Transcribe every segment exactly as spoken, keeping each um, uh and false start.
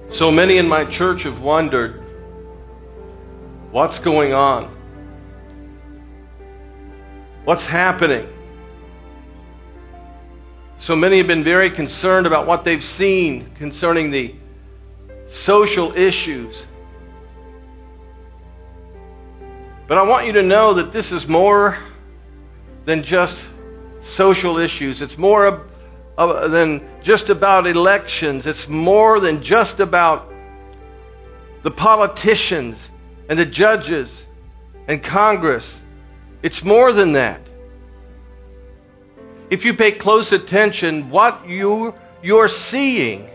So many in my church have wondered, what's going on? What's happening? So many have been very concerned about what they've seen concerning the social issues. But I want you to know that this is more than just social issues. It's more of, of, than just about elections. It's more than just about the politicians and the judges and Congress. It's more than that. If you pay close attention, what you, you're seeing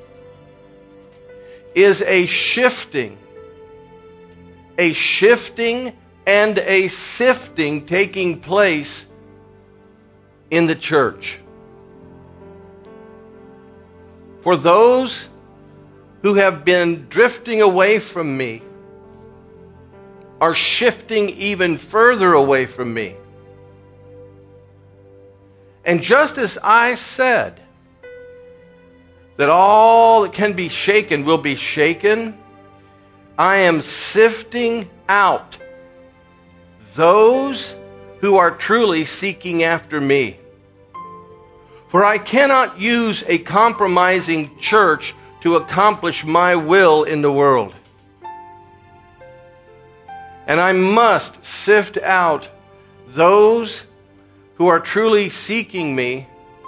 is a shifting, a shifting and a sifting taking place in the church. For those who have been drifting away from me are shifting even further away from me. And just as I said that all that can be shaken will be shaken, I am sifting out those who are truly seeking after me. For I cannot use a compromising church to accomplish my will in the world. And I must sift out those who are truly seeking me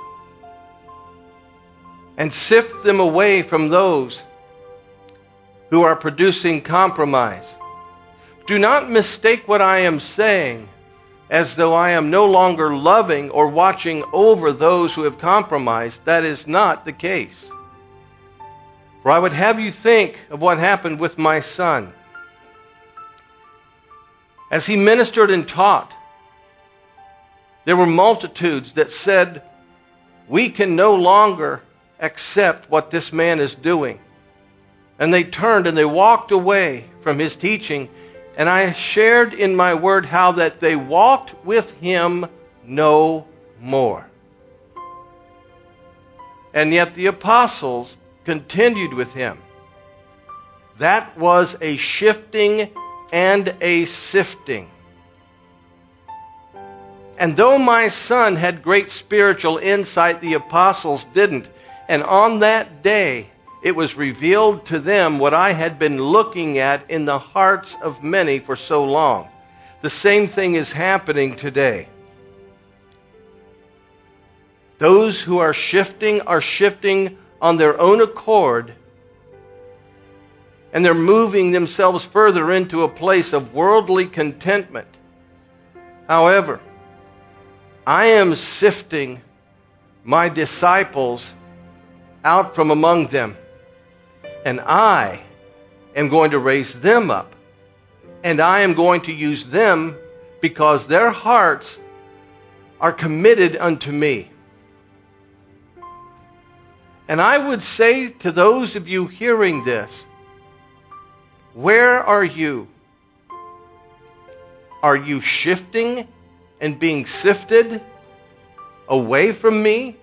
and sift them away from those who are producing compromise. Do not mistake what I am saying as though I am no longer loving or watching over those who have compromised. That is not the case. For I would have you think of what happened with my son. As he ministered and taught, there were multitudes that said, we can no longer accept what this man is doing. And they turned and they walked away from his teaching. And I shared in my word how that they walked with him no more. And yet the apostles continued with him. That was a shifting and a sifting. And though my son had great spiritual insight, the apostles didn't. And on that day, it was revealed to them what I had been looking at in the hearts of many for so long. The same thing is happening today. Those who are shifting are shifting on their own accord, and they're moving themselves further into a place of worldly contentment. However, I am sifting my disciples out from among them. And I am going to raise them up. And I am going to use them because their hearts are committed unto me. And I would say to those of you hearing this, where are you? Are you shifting and being sifted away from me?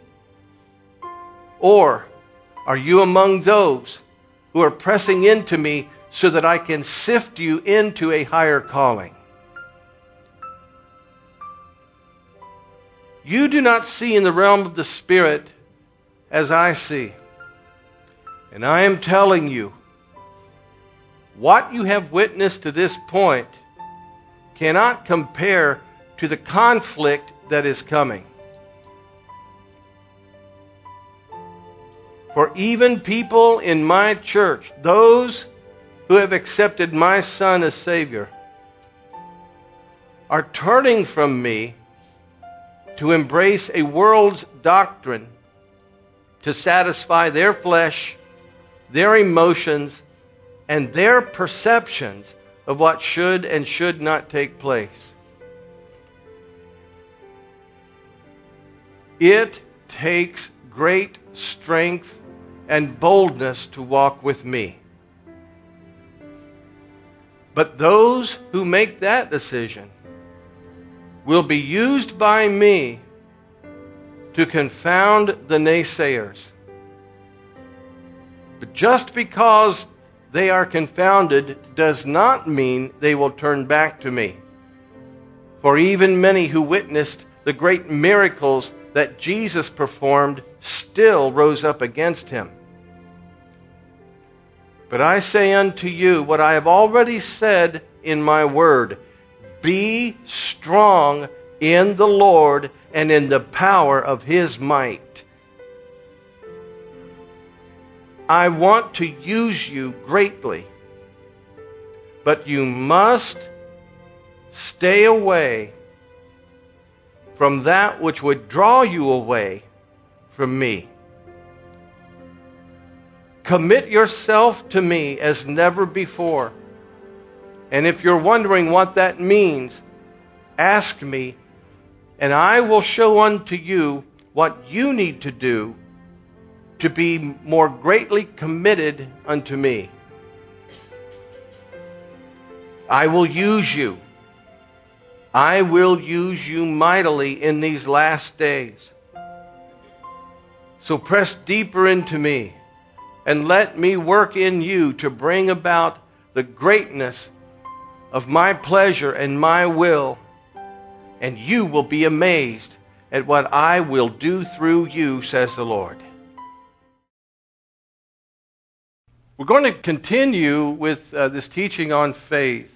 Or are you among those who are pressing into me so that I can sift you into a higher calling? You do not see in the realm of the Spirit as I see. And I am telling you, what you have witnessed to this point cannot compare to the conflict that is coming. For even people in my church, those who have accepted my Son as Savior, are turning from me to embrace a world's doctrine to satisfy their flesh, their emotions, and their perceptions of what should and should not take place. It takes great strength and boldness to walk with me. But those who make that decision will be used by me to confound the naysayers. But just because they are confounded does not mean they will turn back to me. For even many who witnessed the great miracles that Jesus performed still rose up against him. But I say unto you what I have already said in my word, be strong in the Lord and in the power of his might. I want to use you greatly, but you must stay away from that which would draw you away from me. Commit yourself to me as never before. And if you're wondering what that means, ask me, and I will show unto you what you need to do to be more greatly committed unto me. I will use you. I will use you mightily in these last days. So press deeper into me and let me work in you to bring about the greatness of my pleasure and my will, and you will be amazed at what I will do through you, says the Lord. We're going to continue with uh, this teaching on faith.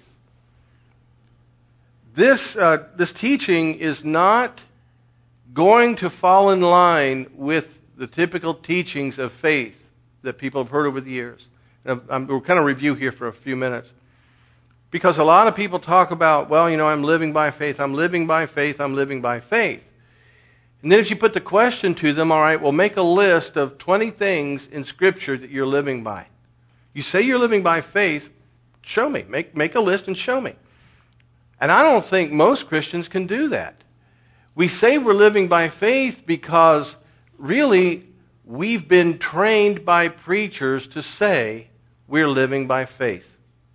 This, uh, this teaching is not going to fall in line with the typical teachings of faith that people have heard over the years. And I'm, we'll kind of review here for a few minutes. Because a lot of people talk about, well, you know, I'm living by faith, I'm living by faith, I'm living by faith. And then if you put the question to them, all right, well, make a list of twenty things in Scripture that you're living by. You say you're living by faith, show me. Make, make a list and show me. And I don't think most Christians can do that. We say we're living by faith because really we've been trained by preachers to say we're living by faith.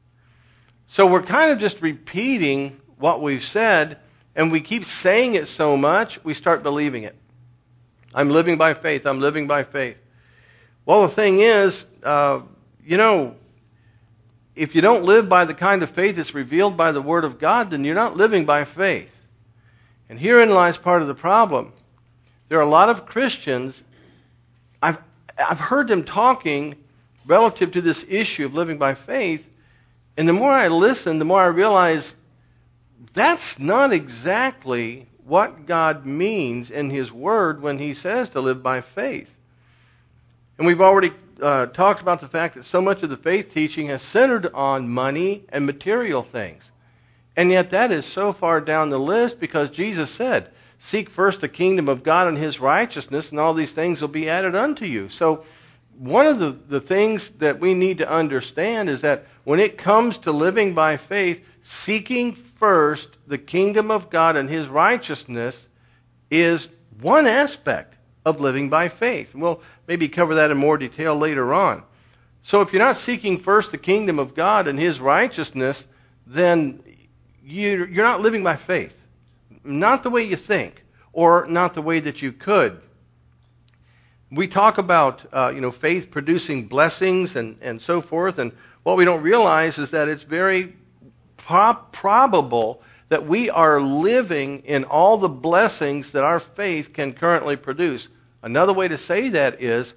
So we're kind of just repeating what we've said, and we keep saying it so much, we start believing it. I'm living by faith, I'm living by faith. Well, the thing is, uh, you know, if you don't live by the kind of faith that's revealed by the Word of God, then you're not living by faith. And herein lies part of the problem. There are a lot of Christians, I've, I've heard them talking relative to this issue of living by faith, and the more I listen, the more I realize that's not exactly what God means in His Word when He says to live by faith. And we've already uh, talked about the fact that so much of the faith teaching has centered on money and material things. And yet that is so far down the list because Jesus said, seek first the kingdom of God and His righteousness, and all these things will be added unto you. So one of the, the things that we need to understand is that when it comes to living by faith, seeking first the kingdom of God and His righteousness is one aspect of living by faith. And we'll maybe cover that in more detail later on. So if you're not seeking first the kingdom of God and His righteousness, then you're not living by faith. Not the way you think, or not the way that you could. We talk about uh, you know, faith producing blessings and, and so forth, and what we don't realize is that it's very pro- probable that we are living in all the blessings that our faith can currently produce. Another way to say that is,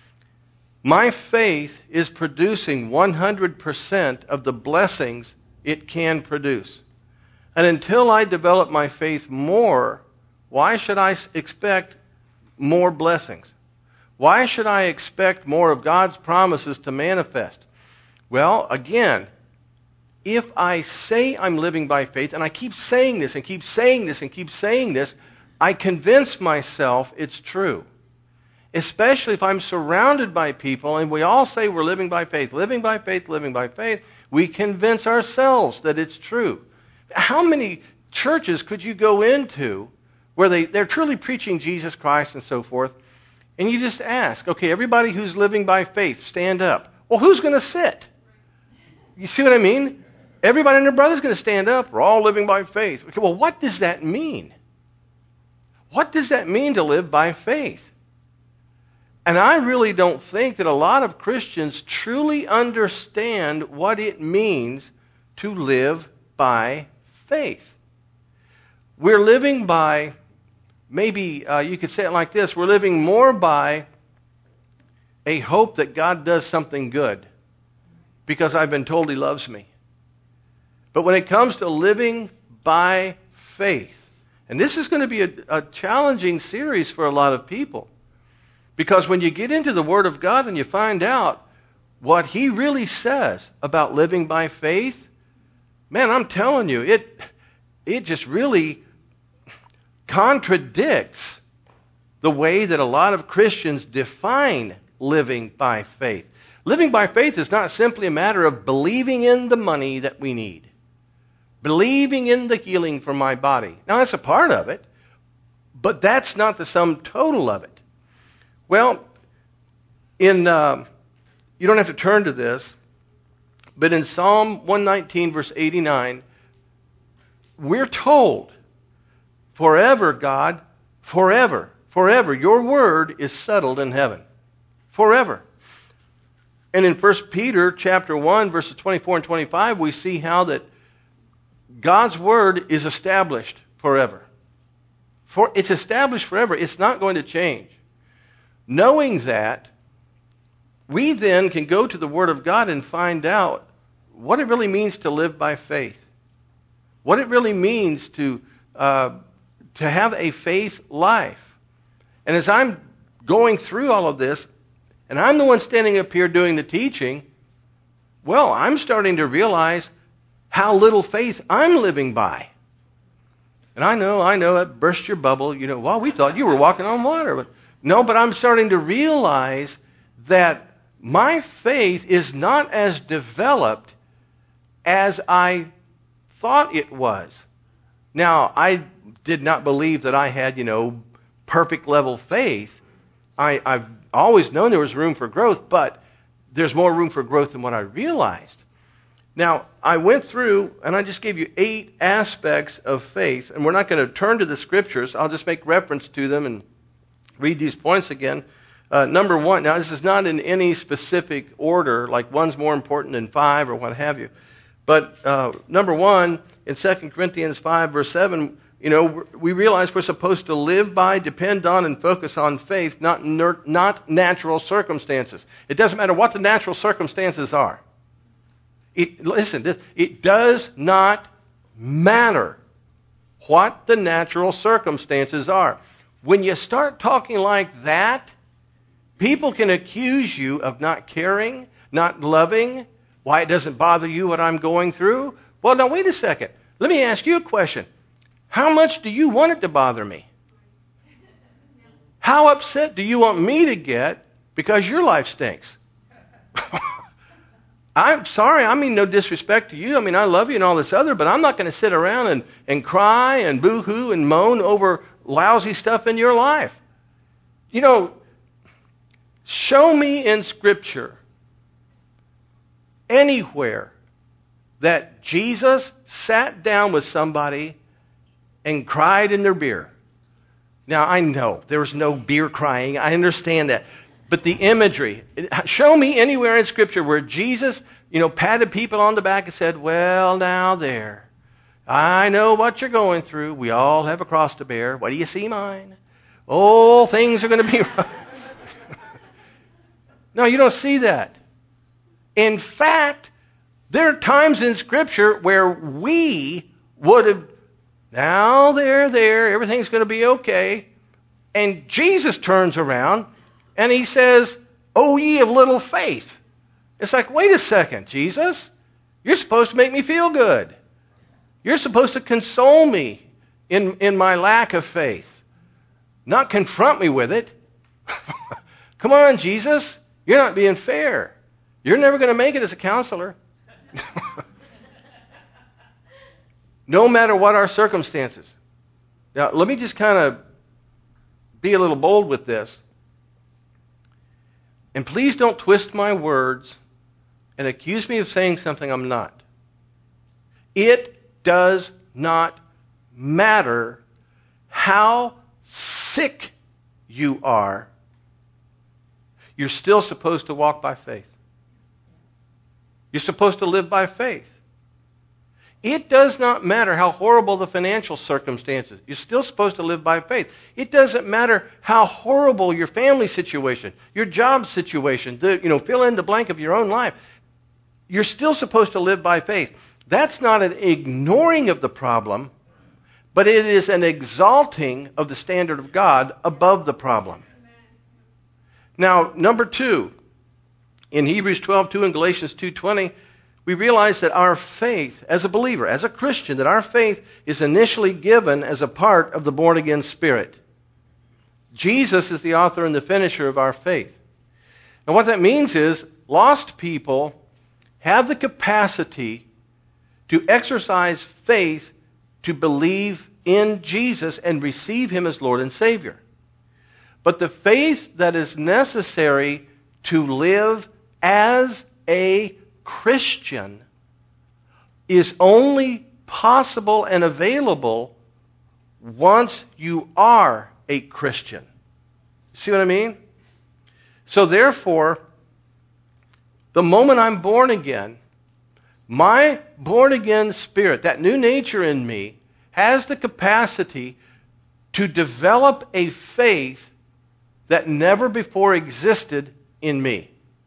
my faith is producing one hundred percent of the blessings it can produce. And until I develop my faith more, why should I expect more blessings? Why should I expect more of God's promises to manifest? Well, again, if I say I'm living by faith, and I keep saying this and keep saying this and keep saying this, I convince myself it's true. Especially if I'm surrounded by people, and we all say we're living by faith, living by faith, living by faith, we convince ourselves that it's true. How many churches could you go into where they, they're truly preaching Jesus Christ and so forth, and you just ask, okay, everybody who's living by faith, stand up. Well, who's going to sit? You see what I mean? Everybody and their brother's going to stand up. We're all living by faith. Okay, well, what does that mean? What does that mean to live by faith? And I really don't think that a lot of Christians truly understand what it means to live by faith. We're living by, maybe uh, you could say it like this, we're living more by a hope that God does something good because I've been told He loves me. But when it comes to living by faith, and this is going to be a, a challenging series for a lot of people, because when you get into the Word of God and you find out what He really says about living by faith, man, I'm telling you, it, it just really contradicts the way that a lot of Christians define living by faith. Living by faith is not simply a matter of believing in the money that we need, believing in the healing for my body. Now, that's a part of it, but that's not the sum total of it. Well, in uh, you don't have to turn to this, but in Psalm one nineteen, verse eighty-nine, we're told, forever, God, forever, forever, your word is settled in heaven. Forever. And in First Peter chapter one, verses twenty-four and twenty-five, we see how that God's word is established forever. For it's established forever. It's not going to change. Knowing that, we then can go to the Word of God and find out what it really means to live by faith. What it really means to, uh, to have a faith life. And as I'm going through all of this, and I'm the one standing up here doing the teaching, well, I'm starting to realize how little faith I'm living by. And I know, I know, it burst your bubble. You know, well, we thought you were walking on water. But no, but I'm starting to realize that my faith is not as developed as I thought it was. Now, I did not believe that I had, you know, perfect level faith. I, I've always known there was room for growth, but there's more room for growth than what I realized. Now, I went through, and I just gave you eight aspects of faith, and we're not going to turn to the Scriptures. I'll just make reference to them and read these points again. Uh, number one, now this is not in any specific order, like one's more important than five or what have you. But uh, number one, in Second Corinthians five, verse seven, you know, we realize we're supposed to live by, depend on, and focus on faith, not, ner- not natural circumstances. It doesn't matter what the natural circumstances are. It, listen, this, it does not matter what the natural circumstances are. When you start talking like that, people can accuse you of not caring, not loving, why it doesn't bother you what I'm going through. Well, now, wait a second. Let me ask you a question. How much do you want it to bother me? How upset do you want me to get because your life stinks? I'm sorry, I mean no disrespect to you. I mean, I love you and all this other, but I'm not going to sit around and, and cry and boo-hoo and moan over lousy stuff in your life. You know, show me in Scripture anywhere that Jesus sat down with somebody and cried in their beer. Now, I know there was no beer crying. I understand that. But the imagery, show me anywhere in Scripture where Jesus, you know, patted people on the back and said, well, now there. I know what you're going through. We all have a cross to bear. What do you see mine? Oh, things are going to be rough. No, you don't see that. In fact, there are times in Scripture where we would have, now there, there, everything's going to be okay. And Jesus turns around and he says, oh, ye of little faith. It's like, wait a second, Jesus. You're supposed to make me feel good. You're supposed to console me in, in my lack of faith, not confront me with it. Come on, Jesus. You're not being fair. You're never going to make it as a counselor. No matter what our circumstances. Now, let me just kind of be a little bold with this. And please don't twist my words and accuse me of saying something I'm not. It does not matter how sick you are you're still supposed to walk by faith. You're supposed to live by faith. It does not matter how horrible the financial circumstances. You're still supposed to live by faith. It doesn't matter how horrible your family situation, your job situation, the, you know, fill in the blank of your own life. You're still supposed to live by faith. That's not an ignoring of the problem, but it is an exalting of the standard of God above the problem. Now, number two, in Hebrews twelve two and Galatians two twenty, we realize that our faith, as a believer, as a Christian, that our faith is initially given as a part of the born-again spirit. Jesus is the author and the finisher of our faith. And what that means is, lost people have the capacity to exercise faith to believe in Jesus and receive Him as Lord and Savior. But the faith that is necessary to live as a Christian is only possible and available once you are a Christian. See what I mean? So therefore, the moment I'm born again, my born again spirit, that new nature in me, has the capacity to develop a faith that never before existed in me.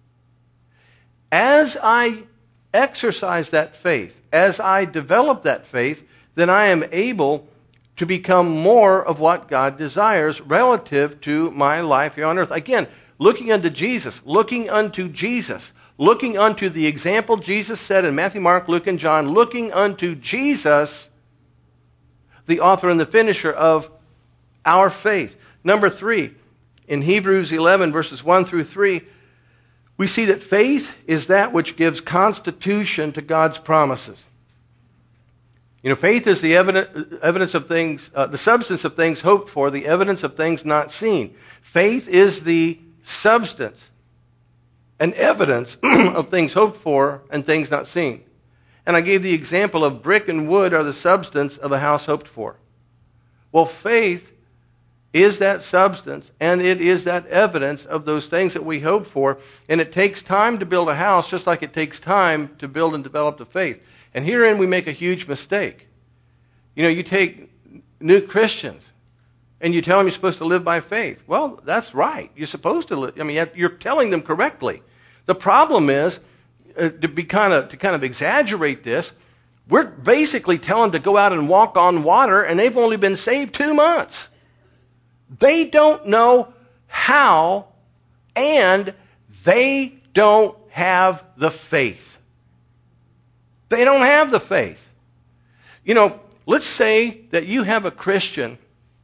As I exercise that faith, as I develop that faith, then I am able to become more of what God desires relative to my life here on earth. Again, looking unto Jesus, looking unto Jesus, looking unto the example Jesus said in Matthew, Mark, Luke, and John, looking unto Jesus, the author and the finisher of our faith. Number three, in Hebrews eleven, verses one through three, we see that faith is that which gives constitution to God's promises. You know, faith is the evidence, evidence of things, uh, the substance of things hoped for, the evidence of things not seen. Faith is the substance and evidence of things hoped for and things not seen. And I gave the example of brick and wood are the substance of a house hoped for. Well, faith is that substance, and it is that evidence of those things that we hope for. And it takes time to build a house, just like it takes time to build and develop the faith. And herein we make a huge mistake. You know, you take new Christians, and you tell them you're supposed to live by faith. Well, that's right. You're supposed to live. I mean, you're telling them correctly. The problem is, uh, to be kind of to kind of exaggerate this, we're basically telling them to go out and walk on water, and they've only been saved two months. They don't know how, and they don't have the faith. They don't have the faith. You know, let's say that you have a Christian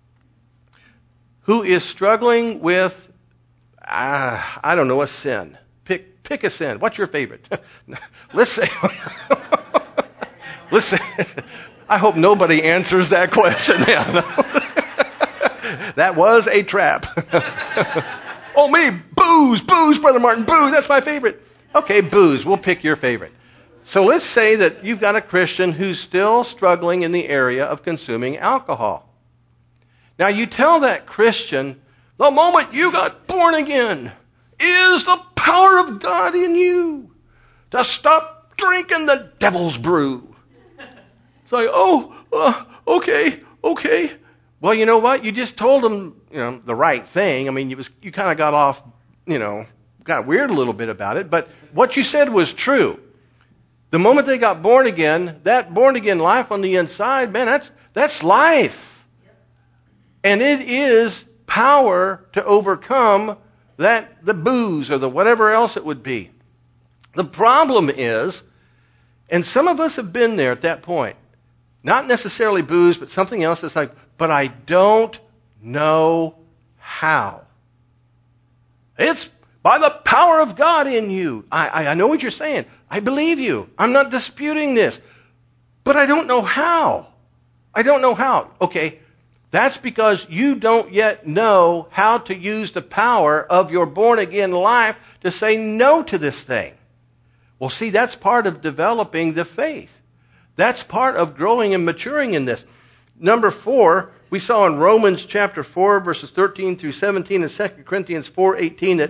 who is struggling with, uh, I don't know, a sin. Pick, pick a sin. What's your favorite? Let's say, let's say, I hope nobody answers that question now. That was a trap. Oh, me, booze, booze, Brother Martin, booze, that's my favorite. Okay, booze, we'll pick your favorite. So let's say that you've got a Christian who's still struggling in the area of consuming alcohol. Now you tell that Christian, the moment you got born again is the power of God in you to stop drinking the devil's brew. It's like, oh, uh, okay, okay. Well, you know what? You just told them, you know, the right thing. I mean, you was you kind of got off, you know, got weird a little bit about it. But what you said was true. The moment they got born again, that born again life on the inside, man, that's that's life, and it is power to overcome that the booze or the whatever else it would be. The problem is, and some of us have been there at that point. Not necessarily booze, but something else that's like, but I don't know how. It's by the power of God in you. I, I, I know what you're saying. I believe you. I'm not disputing this. But I don't know how. I don't know how. Okay, that's because you don't yet know how to use the power of your born-again life to say no to this thing. Well, see, that's part of developing the faith. That's part of growing and maturing in this. Number four, we saw in Romans chapter four, verses thirteen through seventeen, and Second Corinthians four eighteen, that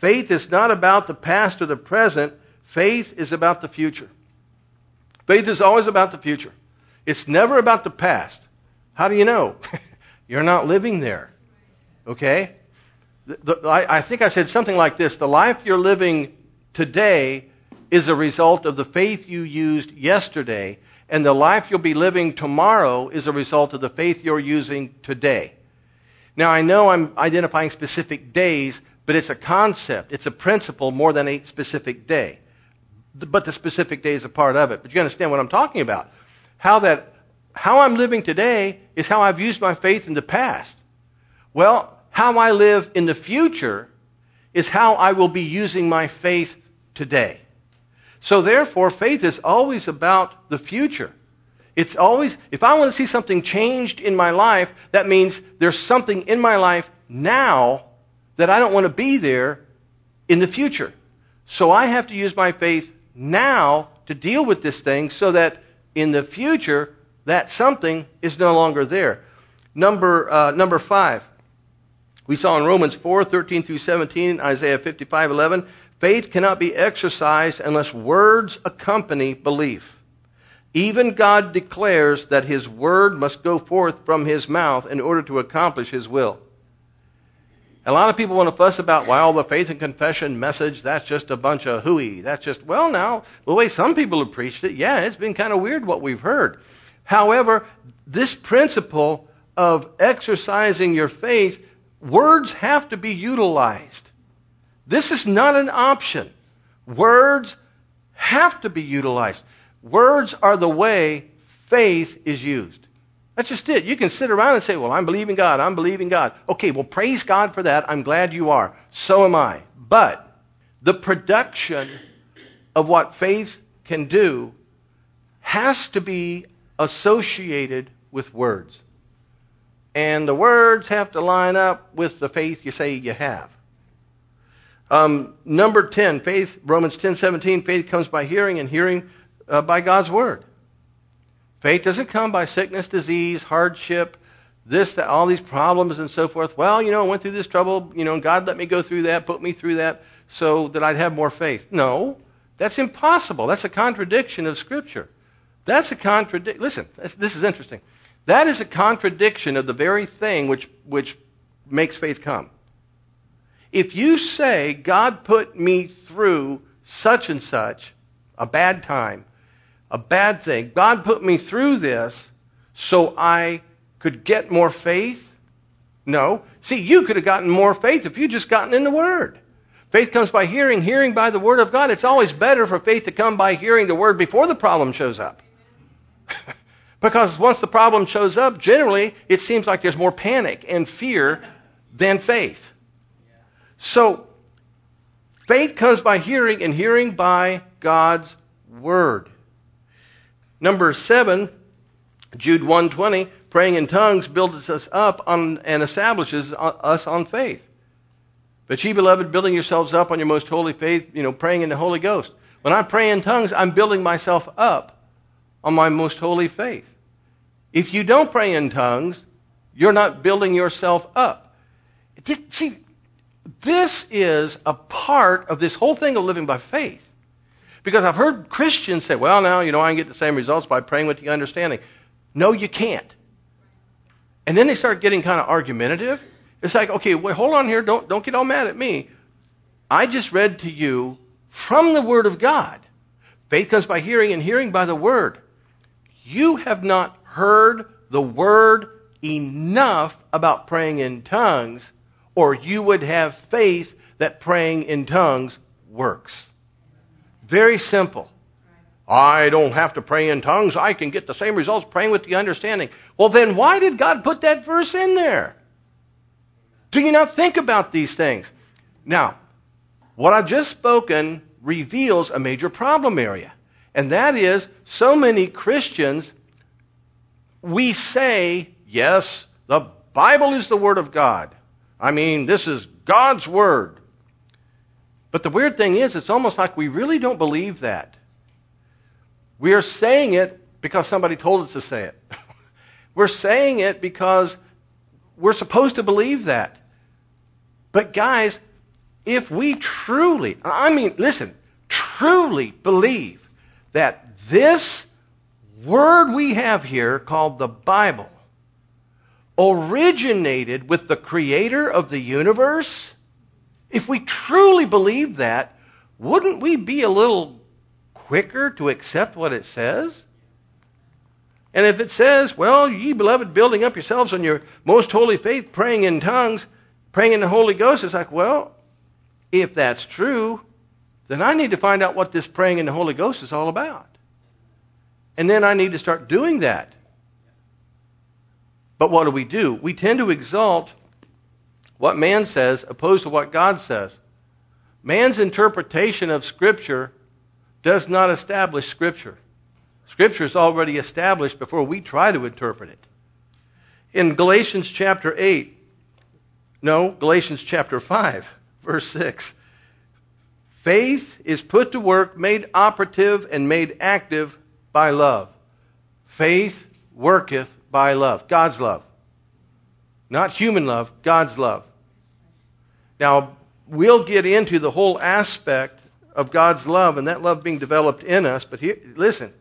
Faith is not about the past or the present. Faith is about the future. Faith is always about the future. It's never about the past. How do you know? You're not living there. Okay? The, the, I, I think I said something like this. The life you're living today is a result of the faith you used yesterday, and the life you'll be living tomorrow is a result of the faith you're using today. Now, I know I'm identifying specific days, but it's a concept. It's a principle more than a specific day. But the specific day is a part of it. But you understand what I'm talking about. How that, how I'm living today is how I've used my faith in the past. Well, how I live in the future is how I will be using my faith today. So therefore, faith is always about the future. It's always, if I want to see something changed in my life, that means there's something in my life now that I don't want to be there in the future. So I have to use my faith now to deal with this thing so that in the future, that something is no longer there. Number, uh, number five, we saw in Romans four, thirteen through seventeen, Isaiah fifty-five, eleven, faith cannot be exercised unless words accompany belief. Even God declares that his word must go forth from his mouth in order to accomplish his will. A lot of people want to fuss about, well, the faith and confession message, that's just a bunch of hooey. That's just, well, now, the way some people have preached it, yeah, it's been kind of weird what we've heard. However, this principle of exercising your faith, words have to be utilized. This is not an option. Words have to be utilized. Words are the way faith is used. That's just it. You can sit around and say, well, I'm believing God, I'm believing God. Okay, well, praise God for that. I'm glad you are. So am I. But the production of what faith can do has to be associated with words. And the words have to line up with the faith you say you have. Um, number ten, faith, Romans ten seventeen, faith comes by hearing, and hearing uh, by God's word. Faith doesn't come by sickness, disease, hardship, this, that, all these problems and so forth. Well, you know, I went through this trouble, you know, and God let me go through that, put me through that so that I'd have more faith. No, that's impossible. That's a contradiction of Scripture. That's a contradiction. Listen, this is interesting. That is a contradiction of the very thing which, which makes faith come. If you say, God put me through such and such, a bad time, a bad thing, God put me through this so I could get more faith? No. See, you could have gotten more faith if you'd just gotten in the Word. Faith comes by hearing, hearing by the Word of God. It's always better for faith to come by hearing the Word before the problem shows up. Because once the problem shows up, generally, it seems like there's more panic and fear than faith. So, faith comes by hearing, and hearing by God's Word. Number seven, Jude one twenty, praying in tongues builds us up on, and establishes us on faith. But ye, beloved, building yourselves up on your most holy faith, you know, praying in the Holy Ghost. When I pray in tongues, I'm building myself up on my most holy faith. If you don't pray in tongues, you're not building yourself up. See, this is a part of this whole thing of living by faith. Because I've heard Christians say, well, now, you know, I can get the same results by praying with the understanding. No, you can't. And then they start getting kind of argumentative. It's like, okay, wait, hold on here. Don't, don't get all mad at me. I just read to you from the Word of God. Faith comes by hearing, and hearing by the Word. You have not heard the Word enough about praying in tongues, or you would have faith that praying in tongues works. Very simple. I don't have to pray in tongues. I can get the same results praying with the understanding. Well, then why did God put that verse in there? Do you not think about these things? Now, what I've just spoken reveals a major problem area. And that is, so many Christians, we say, yes, the Bible is the Word of God. I mean, this is God's Word. But the weird thing is, it's almost like we really don't believe that. We are saying it because somebody told us to say it. We're saying it because we're supposed to believe that. But guys, if we truly, I mean, listen, truly believe that this word we have here called the Bible originated with the creator of the universe, if we truly believe that, wouldn't we be a little quicker to accept what it says? And if it says, well, ye beloved, building up yourselves on your most holy faith, praying in tongues, praying in the Holy Ghost, it's like, well, if that's true, then I need to find out what this praying in the Holy Ghost is all about. And then I need to start doing that. But what do we do? We tend to exalt what man says opposed to what God says. Man's interpretation of Scripture does not establish Scripture. Scripture is already established before we try to interpret it. In Galatians chapter eight, no, Galatians chapter five, verse six, faith is put to work, made operative, and made active by love. Faith worketh by love. God's love. Not human love, God's love. Now, we'll get into the whole aspect of God's love and that love being developed in us, but here, listen.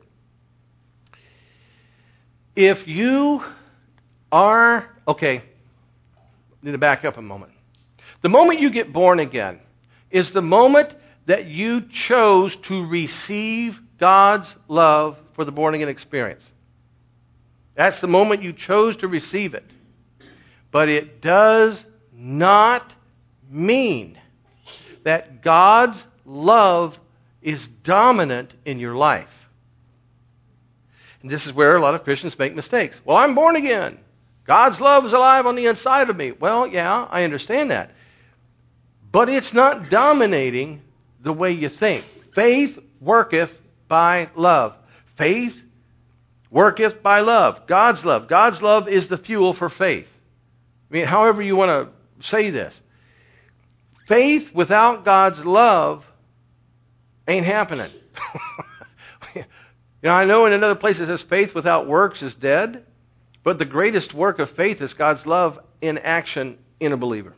If you are, okay, I need to back up a moment. The moment you get born again is the moment that you chose to receive God's love for the born again experience. That's the moment you chose to receive it. But it does not mean that God's love is dominant in your life. And this is where a lot of Christians make mistakes. Well, I'm born again. God's love is alive on the inside of me. Well, yeah, I understand that. But it's not dominating the way you think. Faith worketh by love. Faith worketh by love. God's love. God's love is the fuel for faith. I mean, however you want to say this. Faith without God's love ain't happening. You know, I know in another place it says faith without works is dead, but the greatest work of faith is God's love in action in a believer.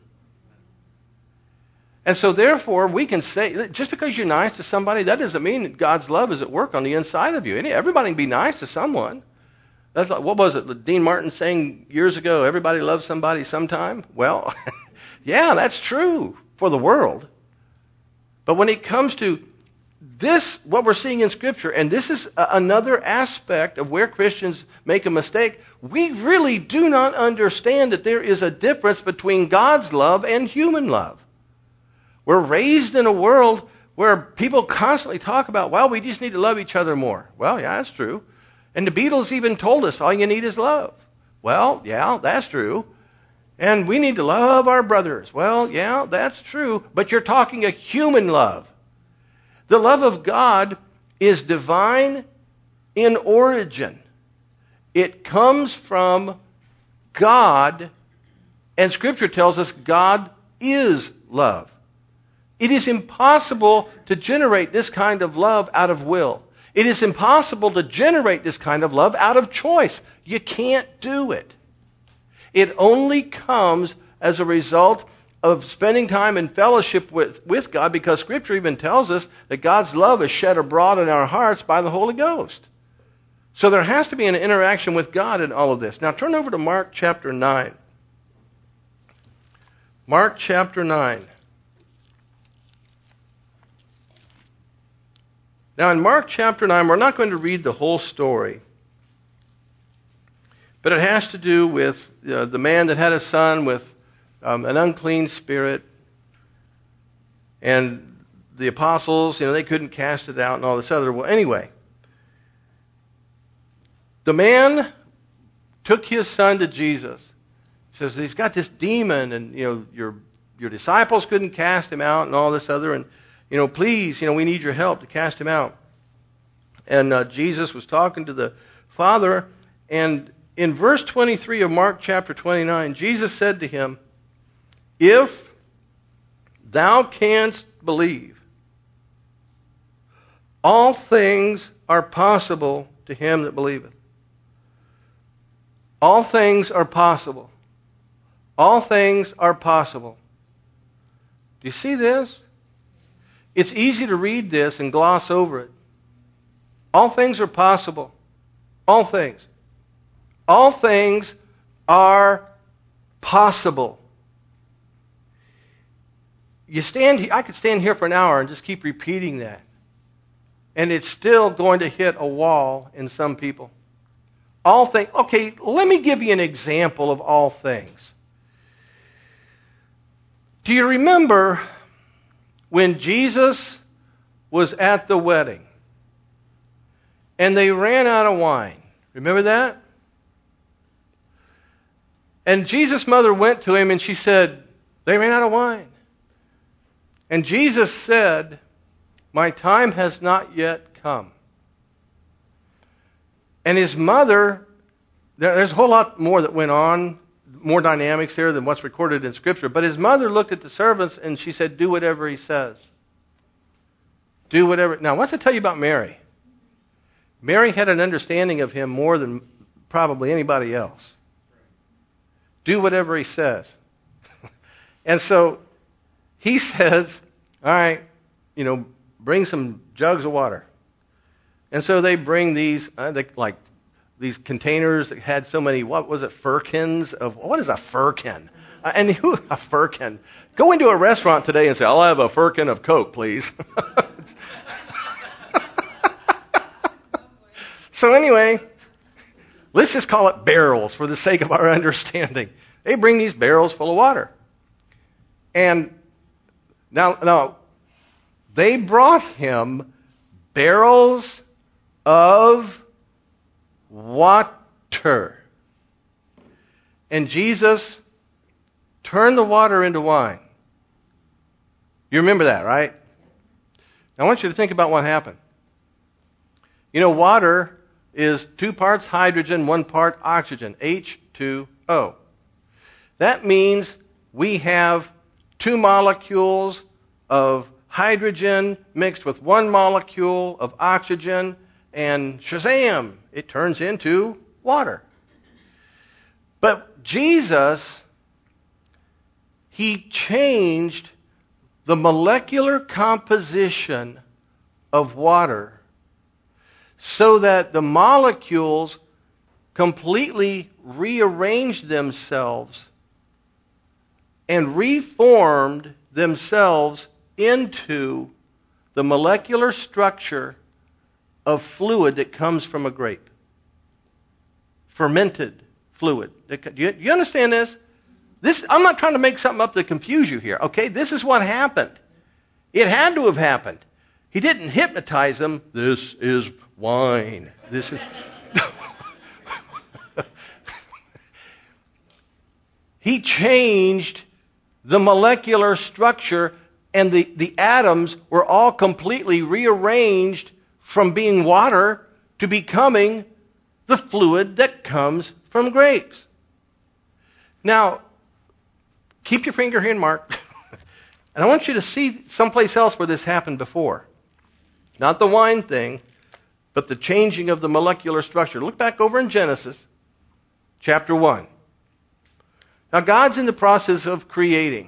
And so therefore, we can say, just because you're nice to somebody, that doesn't mean that God's love is at work on the inside of you. Everybody can be nice to someone. That's like, what was it, Dean Martin saying years ago, everybody loves somebody sometime? Well, yeah, that's true for the world. But when it comes to this, what we're seeing in Scripture, and this is a, another aspect of where Christians make a mistake, we really do not understand that there is a difference between God's love and human love. We're raised in a world where people constantly talk about, well, we just need to love each other more. Well, yeah, that's true. And the Beatles even told us all you need is love. Well, yeah, that's true. And we need to love our brothers. Well, yeah, that's true. But you're talking a human love. The love of God is divine in origin. It comes from God, and Scripture tells us God is love. It is impossible to generate this kind of love out of will. It is impossible to generate this kind of love out of choice. You can't do it. It only comes as a result of spending time in fellowship with, with God, because Scripture even tells us that God's love is shed abroad in our hearts by the Holy Ghost. So there has to be an interaction with God in all of this. Now turn over to Mark chapter nine. Mark chapter nine. Now in Mark chapter nine, we're not going to read the whole story, but it has to do with uh, the man that had a son with um, an unclean spirit, and the apostles, you know, they couldn't cast it out and all this other. Well, anyway, the man took his son to Jesus. He says, he's got this demon, and, you know, your your disciples couldn't cast him out and all this other, and you know, please, you know, we need your help to cast him out. And uh, Jesus was talking to the father, and in verse twenty-three of Mark chapter twenty-nine, Jesus said to him, if thou canst believe, all things are possible to him that believeth. All things are possible. All things are possible. Do you see this? It's easy to read this and gloss over it. All things are possible. All things. All things are possible. You stand, I could stand here for an hour and just keep repeating that. And it's still going to hit a wall in some people. All things. Okay, let me give you an example of all things. Do you remember when Jesus was at the wedding and they ran out of wine? Remember that? And Jesus' mother went to him and she said, they ran out of wine. And Jesus said, my time has not yet come. And his mother, there's a whole lot more that went on, more dynamics here than what's recorded in Scripture. But his mother looked at the servants and she said, do whatever he says. Do whatever. Now, what's it tell you about Mary? Mary had an understanding of him more than probably anybody else. Do whatever he says. And so he says, all right, you know, bring some jugs of water. And so they bring these, uh, they, like, these containers that had so many, what was it, firkins of, what is a firkin? Uh, and who, a firkin? Go into a restaurant today and say, I'll have a firkin of Coke, please. So anyway, let's just call it barrels for the sake of our understanding. They bring these barrels full of water. And now, now they brought him barrels of water. And Jesus turned the water into wine. You remember that, right? Now I want you to think about what happened. You know, water is two parts hydrogen, one part oxygen, H two O. That means we have two molecules of hydrogen mixed with one molecule of oxygen, and shazam, it turns into water. But Jesus, he changed the molecular composition of water so that the molecules completely rearranged themselves and reformed themselves into the molecular structure of fluid that comes from a grape. Fermented fluid. Do you, do you understand this? This? I'm not trying to make something up to confuse you here, okay? This is what happened. It had to have happened. He didn't hypnotize them. This is wine. This is... He changed the molecular structure, and the, the atoms were all completely rearranged from being water to becoming the fluid that comes from grapes. Now, keep your finger here, Mark. And I want you to see someplace else where this happened before. Not the wine thing, but the changing of the molecular structure. Look back over in Genesis chapter one. Now, God's in the process of creating.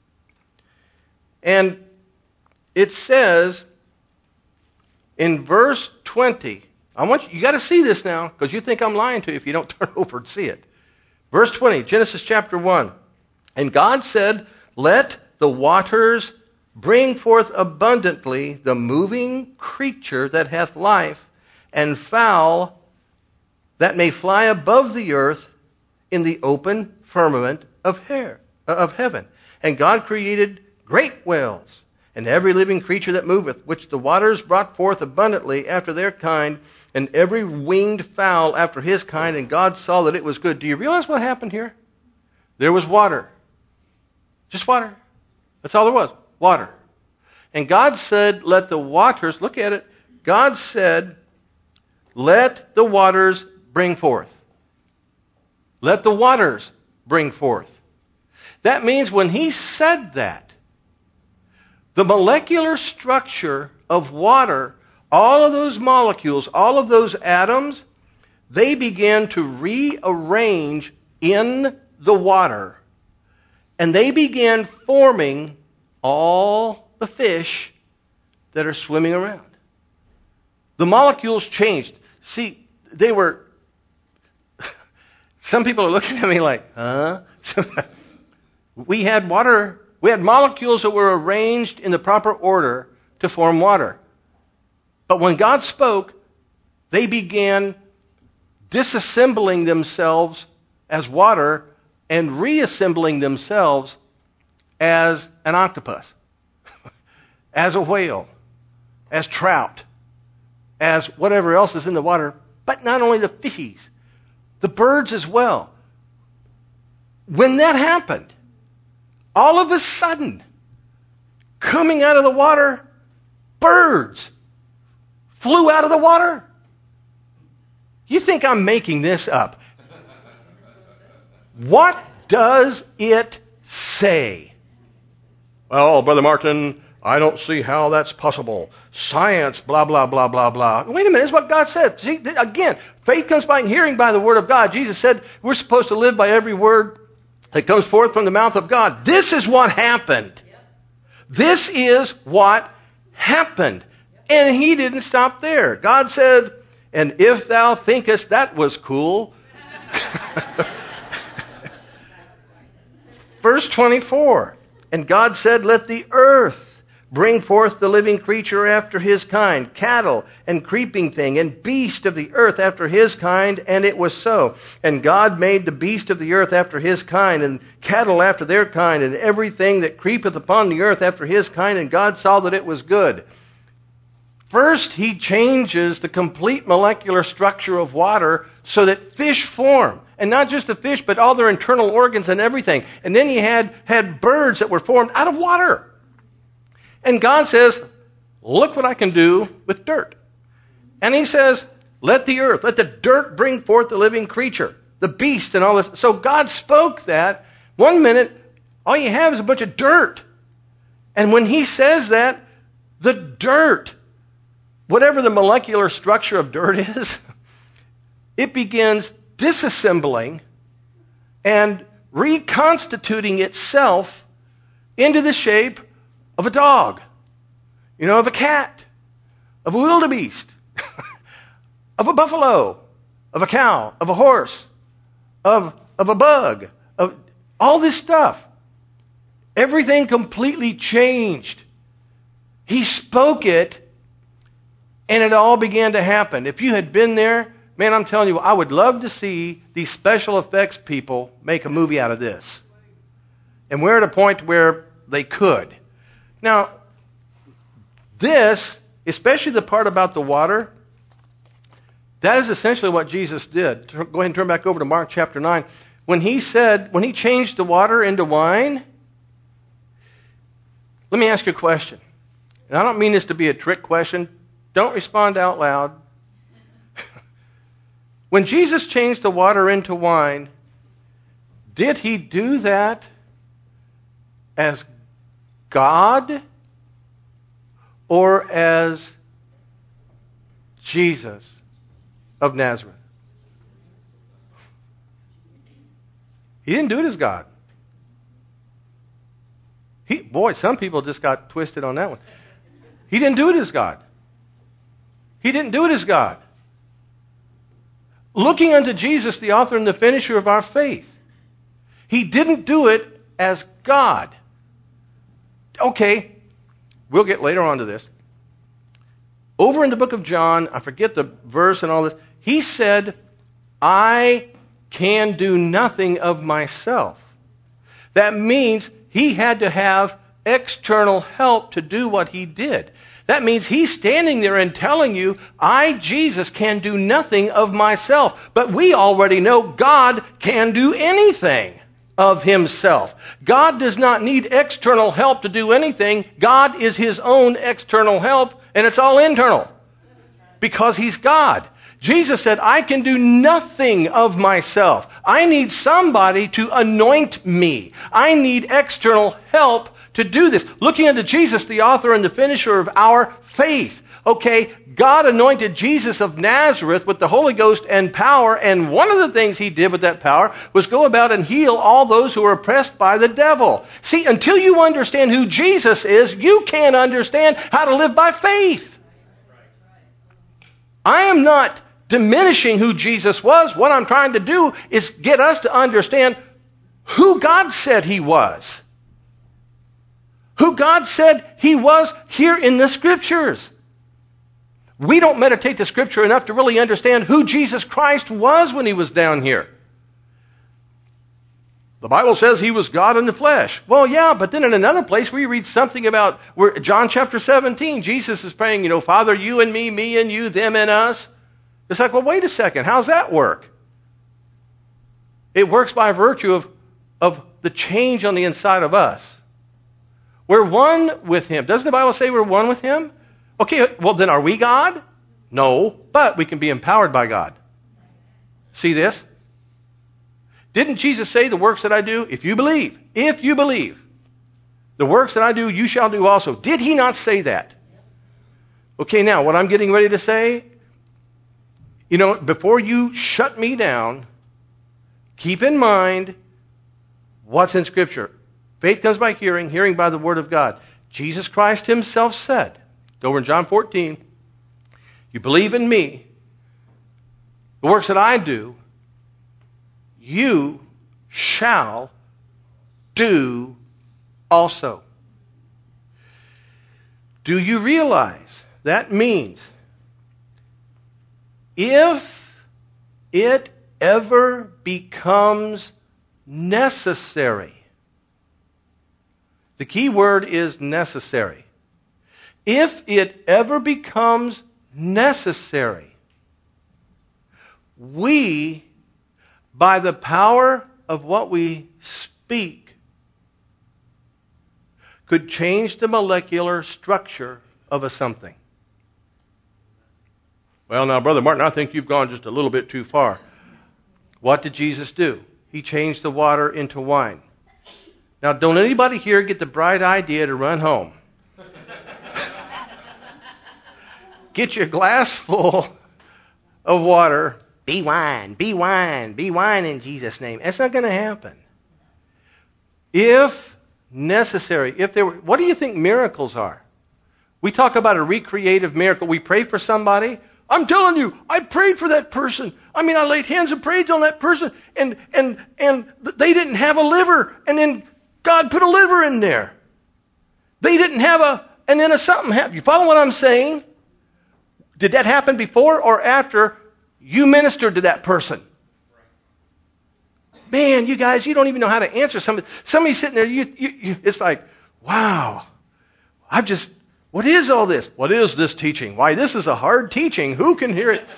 And it says in verse twenty, I want you, you got to see this now, because you think I'm lying to you if you don't turn over and see it. Verse twenty, Genesis chapter one. And God said, let the waters bring forth abundantly the moving creature that hath life, and fowl that may fly above the earth in the open firmament of hair, of heaven. And God created great whales, and every living creature that moveth, which the waters brought forth abundantly after their kind, and every winged fowl after his kind, and God saw that it was good. Do you realize what happened here? There was water. Just water. That's all there was. Water. And God said, let the waters, look at it, God said, let the waters bring forth. Let the waters bring forth. That means when he said that, the molecular structure of water, all of those molecules, all of those atoms, they began to rearrange in the water. And they began forming all the fish that are swimming around. The molecules changed. See, they were, some people are looking at me like, huh? We had water, we had molecules that were arranged in the proper order to form water. But when God spoke, they began disassembling themselves as water and reassembling themselves as an octopus, as a whale, as trout, as whatever else is in the water, but not only the fishies, the birds as well. When that happened, all of a sudden, coming out of the water, birds flew out of the water. You think I'm making this up? What does it say? Well, Brother Martin, I don't see how that's possible. Science, blah, blah, blah, blah, blah. Wait a minute, it's what God said. See, again, faith comes by hearing by the word of God. Jesus said we're supposed to live by every word that comes forth from the mouth of God. This is what happened. This is what happened. And he didn't stop there. God said, and if thou thinkest that was cool. Verse twenty-four. And God said, let the earth bring forth the living creature after his kind, cattle and creeping thing and beast of the earth after his kind, and it was so. And God made the beast of the earth after his kind, and cattle after their kind, and everything that creepeth upon the earth after his kind, and God saw that it was good. First, he changes the complete molecular structure of water so that fish form. And not just the fish, but all their internal organs and everything. And then he had, had birds that were formed out of water. And God says, look what I can do with dirt. And he says, let the earth, let the dirt bring forth the living creature, the beast and all this. So God spoke that. One minute, all you have is a bunch of dirt. And when he says that, the dirt, whatever the molecular structure of dirt is, it begins disassembling and reconstituting itself into the shape of a dog, you know, of a cat, of a wildebeest, of a buffalo, of a cow, of a horse, of, of a bug, of all this stuff. Everything completely changed. He spoke it, and it all began to happen. If you had been there, man, I'm telling you, I would love to see these special effects people make a movie out of this. And we're at a point where they could. Now, this, especially the part about the water, that is essentially what Jesus did. Go ahead and turn back over to Mark chapter nine. When he said, when he changed the water into wine, let me ask you a question. And I don't mean this to be a trick question. Don't respond out loud. When Jesus changed the water into wine, did he do that as God or as Jesus of Nazareth? He didn't do it as God. He, boy, some people just got twisted on that one. He didn't do it as God. He didn't do it as God. Looking unto Jesus, the author and the finisher of our faith. He didn't do it as God. Okay, we'll get later on to this. Over in the book of John, I forget the verse and all this, he said, I can do nothing of myself. That means he had to have external help to do what he did. That means he's standing there and telling you, I, Jesus, can do nothing of myself. But we already know God can do anything of himself. God does not need external help to do anything. God is his own external help, and it's all internal because he's God. Jesus said, I can do nothing of myself. I need somebody to anoint me. I need external help to do this. Looking unto Jesus, the author and the finisher of our faith. Okay, God anointed Jesus of Nazareth with the Holy Ghost and power, and one of the things he did with that power was go about and heal all those who are oppressed by the devil. See, until you understand who Jesus is, you can't understand how to live by faith. I am not diminishing who Jesus was. What I'm trying to do is get us to understand who God said he was. Who God said he was here in the Scriptures. We don't meditate the Scripture enough to really understand who Jesus Christ was when he was down here. The Bible says he was God in the flesh. Well, yeah, but then in another place we read something about where John chapter seventeen, Jesus is praying, you know, Father, you and me, me and you, them and us. It's like, well, wait a second. How's that work? It works by virtue of, of the change on the inside of us. We're one with him. Doesn't the Bible say we're one with him? Okay, well then are we God? No, but we can be empowered by God. See this? Didn't Jesus say the works that I do, if you believe, if you believe, the works that I do, you shall do also. Did he not say that? Okay, now what I'm getting ready to say, you know, before you shut me down, keep in mind what's in Scripture. Faith comes by hearing, hearing by the Word of God. Jesus Christ himself said, over in John fourteen, you believe in me, the works that I do, you shall do also. Do you realize that means if it ever becomes necessary, the key word is necessary. If it ever becomes necessary, we, by the power of what we speak, could change the molecular structure of a something. Well, now, Brother Martin, I think you've gone just a little bit too far. What did Jesus do? He changed the water into wine. Now, don't anybody here get the bright idea to run home. Get your glass full of water. Be wine, be wine, be wine in Jesus' name. That's not going to happen. If necessary, if there were, what do you think miracles are? We talk about a recreative miracle. We pray for somebody. I'm telling you, I prayed for that person. I mean, I laid hands and prayed on that person, and and and they didn't have a liver, and then God put a liver in there. They didn't have a, and then a something happened. You follow what I'm saying? Did that happen before or after you ministered to that person? Man, you guys, you don't even know how to answer somebody. Somebody's sitting there, you, you, you, it's like, wow, I've just, what is all this? What is this teaching? Why, this is a hard teaching. Who can hear it?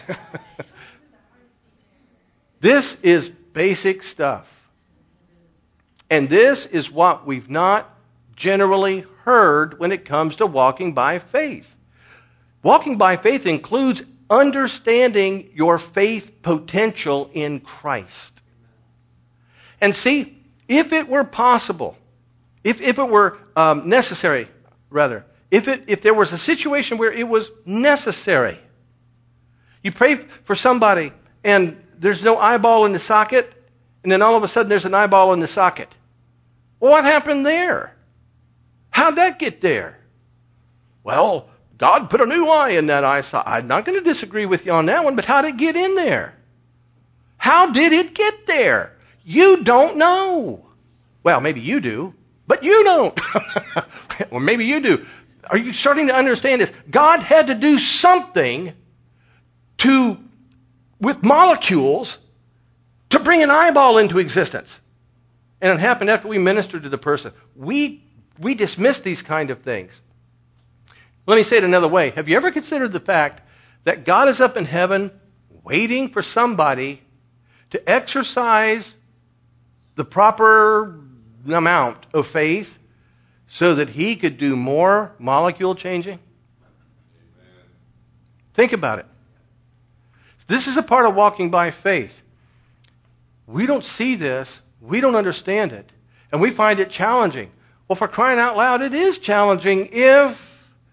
This is basic stuff. And this is what we've not generally heard when it comes to walking by faith. Walking by faith includes understanding your faith potential in Christ. And see, if it were possible, if, if it were um, necessary, rather, if, it, if there was a situation where it was necessary, you pray for somebody and there's no eyeball in the socket, and then all of a sudden there's an eyeball in the socket. Well, what happened there? How'd that get there? Well, God put a new eye in that eye. So I'm not going to disagree with you on that one, but how did it get in there? How did it get there? You don't know. Well, maybe you do, but you don't. Or maybe you do. Are you starting to understand this? God had to do something to, with molecules, to bring an eyeball into existence. And it happened after we ministered to the person. We, we dismiss these kind of things. Let me say it another way. Have you ever considered the fact that God is up in heaven waiting for somebody to exercise the proper amount of faith so that he could do more molecule changing? Amen. Think about it. This is a part of walking by faith. We don't see this. We don't understand it. And we find it challenging. Well, for crying out loud, it is challenging if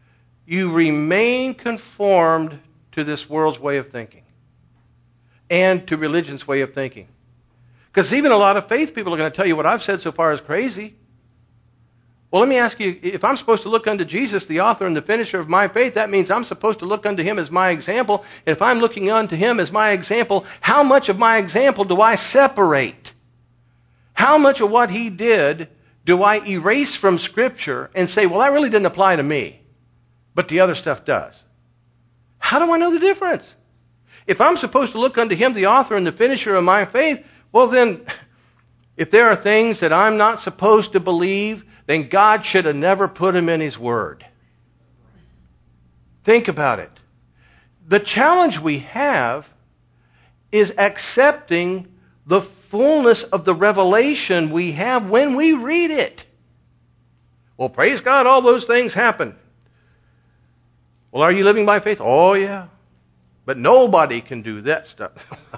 you remain conformed to this world's way of thinking and to religion's way of thinking. Because even a lot of faith people are going to tell you what I've said so far is crazy. Well, let me ask you, if I'm supposed to look unto Jesus, the author and the finisher of my faith, that means I'm supposed to look unto him as my example. And if I'm looking unto him as my example, how much of my example do I separate? How much of what he did do I erase from Scripture and say, well, that really didn't apply to me, but the other stuff does? How do I know the difference? If I'm supposed to look unto him, the author and the finisher of my faith, well then, if there are things that I'm not supposed to believe, then God should have never put him in his word. Think about it. The challenge we have is accepting the fullness of the revelation we have when we read it. Well, praise God, all those things happen. Well, are you living by faith? Oh, yeah. But nobody can do that stuff.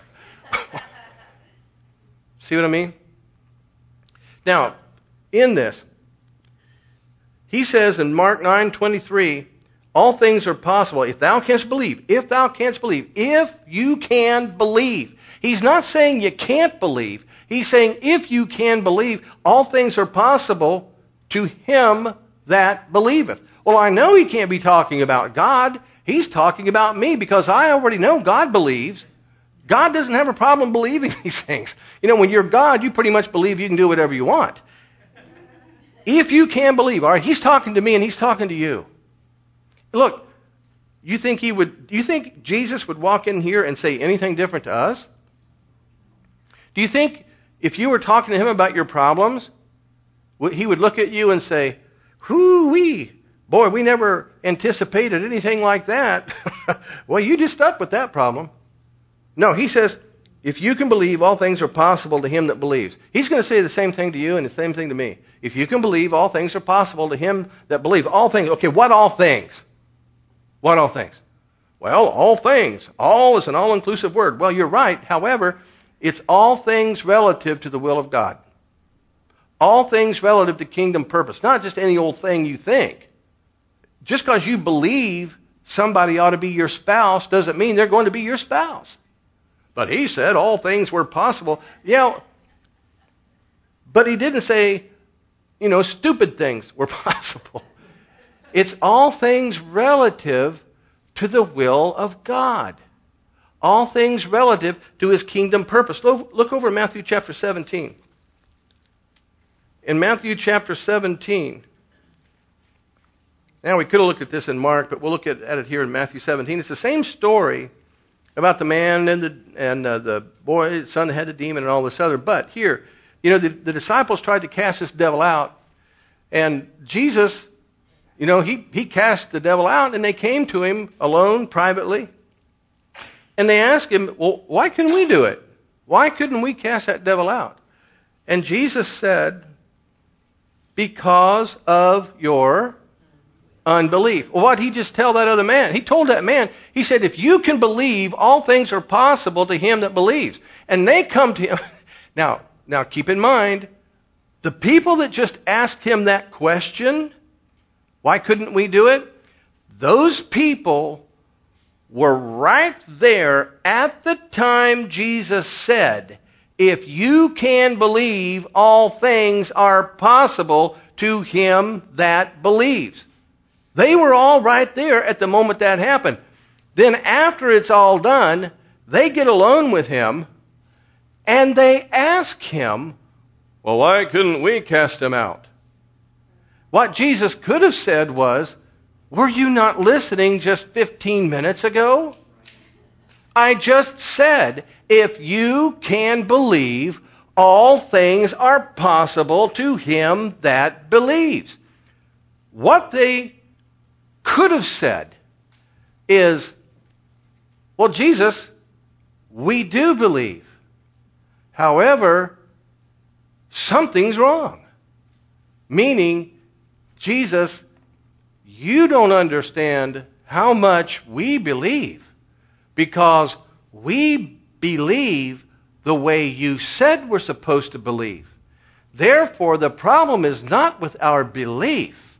See what I mean? Now, in this, he says in Mark nine twenty-three, all things are possible if thou canst believe. If thou canst believe. If you can believe. He's not saying you can't believe. He's saying if you can believe, all things are possible to him that believeth. Well, I know he can't be talking about God. He's talking about me because I already know God believes. God doesn't have a problem believing these things. You know, when you're God, you pretty much believe you can do whatever you want. If you can believe, all right, he's talking to me and he's talking to you. Look, you think he would, you think Jesus would walk in here and say anything different to us? Do you think if you were talking to him about your problems, he would look at you and say, hoo-wee, boy, we never anticipated anything like that. Well, you just stuck with that problem. No, he says, if you can believe, all things are possible to him that believes. He's going to say the same thing to you and the same thing to me. If you can believe, all things are possible to him that believes. All things. Okay, what all things? What all things? Well, all things. All is an all-inclusive word. Well, you're right. However, it's all things relative to the will of God. All things relative to kingdom purpose. Not just any old thing you think. Just because you believe somebody ought to be your spouse doesn't mean they're going to be your spouse. But he said all things were possible. Yeah, but he didn't say, you know, stupid things were possible. It's all things relative to the will of God. All things relative to his kingdom purpose. Look, look over Matthew chapter seventeen. In Matthew chapter seventeen, now we could have looked at this in Mark, but we'll look at, at it here in Matthew seventeen. It's the same story about the man and the and uh, the boy, the son that had the demon and all this other. But here, you know, the, the disciples tried to cast this devil out. And Jesus, you know, he, he cast the devil out, and they came to him alone, privately. And they asked him, well, why couldn't we do it? Why couldn't we cast that devil out? And Jesus said, because of your unbelief. Well, what did he just tell that other man? He told that man, he said, if you can believe, all things are possible to him that believes. And they come to him. Now, now keep in mind, the people that just asked him that question, why couldn't we do it? Those people were right there at the time Jesus said, if you can believe, all things are possible to him that believes. They were all right there at the moment that happened. Then after it's all done, they get alone with him and they ask him, well, why couldn't we cast him out? What Jesus could have said was, were you not listening just fifteen minutes ago? I just said, if you can believe, all things are possible to him that believes. What they could have said is, well, Jesus, we do believe. However, something's wrong. Meaning, Jesus, you don't understand how much we believe because we believe the way you said we're supposed to believe. Therefore, the problem is not with our belief.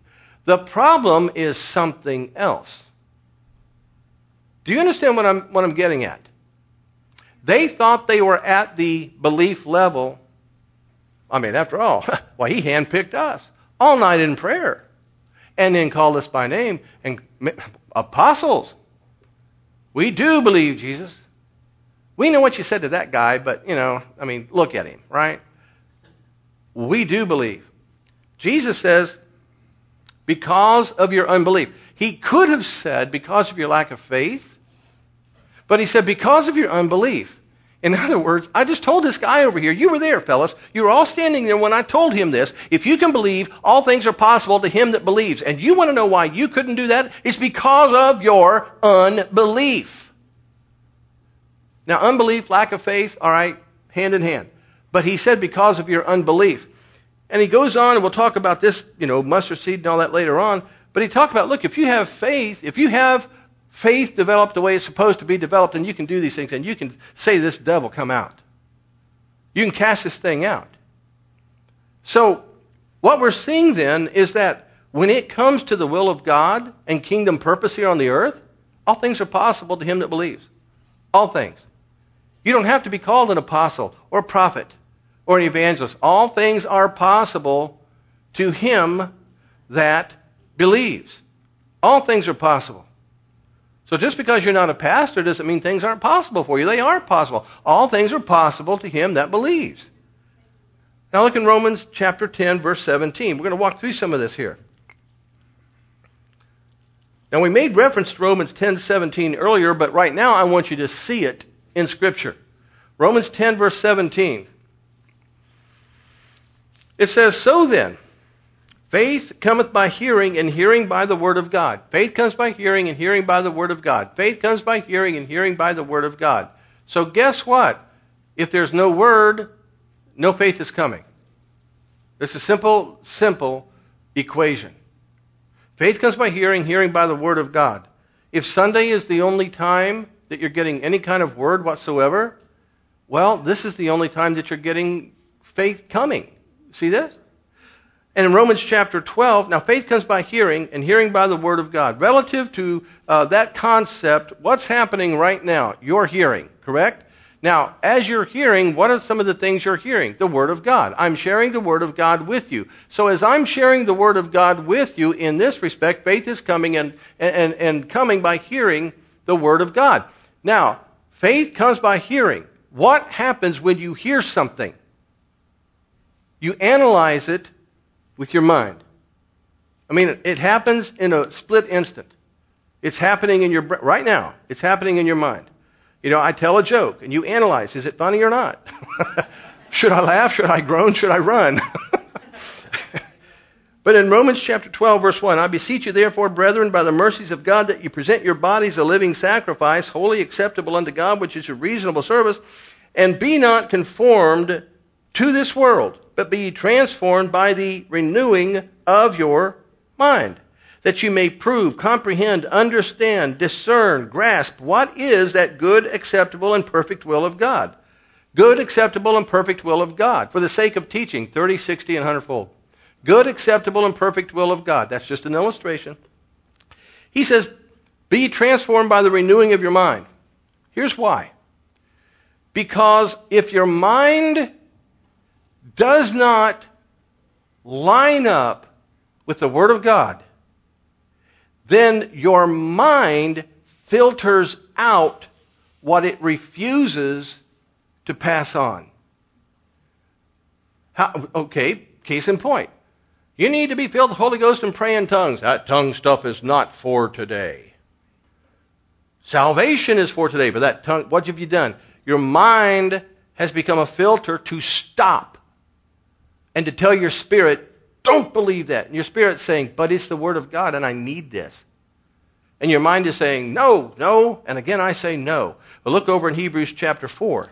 The problem is something else. Do you understand what I'm, what I'm getting at? They thought they were at the belief level. I mean, after all, well, he handpicked us all night in prayer and then called us by name. And apostles, we do believe Jesus. We know what you said to that guy, but, you know, I mean, look at him, right? We do believe. Jesus says, because of your unbelief. He could have said, because of your lack of faith, but he said, because of your unbelief. In other words, I just told this guy over here, you were there, fellas. You were all standing there when I told him this. If you can believe, all things are possible to him that believes. And you want to know why you couldn't do that? It's because of your unbelief. Now, unbelief, lack of faith, all right, hand in hand. But he said because of your unbelief. And he goes on, and we'll talk about this, you know, mustard seed and all that later on. But he talked about, look, if you have faith, if you have faith developed the way it's supposed to be developed, and you can do these things, and you can say this devil, come out. You can cast this thing out. So what we're seeing then is that when it comes to the will of God and kingdom purpose here on the earth, all things are possible to him that believes. All things. You don't have to be called an apostle or a prophet or an evangelist. All things are possible to him that believes. All things are possible. So just because you're not a pastor doesn't mean things aren't possible for you. They are possible. All things are possible to him that believes. Now look in Romans chapter ten, verse seventeen. We're going to walk through some of this here. Now we made reference to Romans ten seventeen earlier, but right now I want you to see it in Scripture. Romans ten, verse seventeen. It says, so then, faith cometh by hearing, and hearing by the word of God. Faith comes by hearing, and hearing by the word of God. Faith comes by hearing, and hearing by the word of God. So guess what? If there's no word, no faith is coming. It's a simple, simple equation. Faith comes by hearing, hearing by the word of God. If Sunday is the only time that you're getting any kind of word whatsoever, well, this is the only time that you're getting faith coming. See this? And in Romans chapter twelve, now faith comes by hearing, and hearing by the word of God. Relative to uh, that concept, what's happening right now? You're hearing, correct? Now, as you're hearing, what are some of the things you're hearing? The word of God. I'm sharing the word of God with you. So as I'm sharing the word of God with you, in this respect, faith is coming and, and, and coming by hearing the word of God. Now, faith comes by hearing. What happens when you hear something? You analyze it with your mind. I mean, it happens in a split instant. It's happening in your brain right now. It's happening in your mind. You know, I tell a joke, and you analyze, is it funny or not? Should I laugh? Should I groan? Should I run? But in Romans chapter twelve, verse one, I beseech you therefore, brethren, by the mercies of God, that you present your bodies a living sacrifice, wholly acceptable unto God, which is your reasonable service, and be not conformed to this world, but be transformed by the renewing of your mind, that you may prove, comprehend, understand, discern, grasp what is that good, acceptable, and perfect will of God. Good, acceptable, and perfect will of God. For the sake of teaching, thirty, sixty, and hundredfold. Good, acceptable, and perfect will of God. That's just an illustration. He says, be transformed by the renewing of your mind. Here's why. Because if your mind does not line up with the Word of God, then your mind filters out what it refuses to pass on. How, okay, case in point. You need to be filled with the Holy Ghost and pray in tongues. That tongue stuff is not for today. Salvation is for today, but that tongue, what have you done? Your mind has become a filter to stop and to tell your spirit, don't believe that. And your spirit's saying, but it's the Word of God and I need this. And your mind is saying, no, no. And again, I say no. But look over in Hebrews chapter four.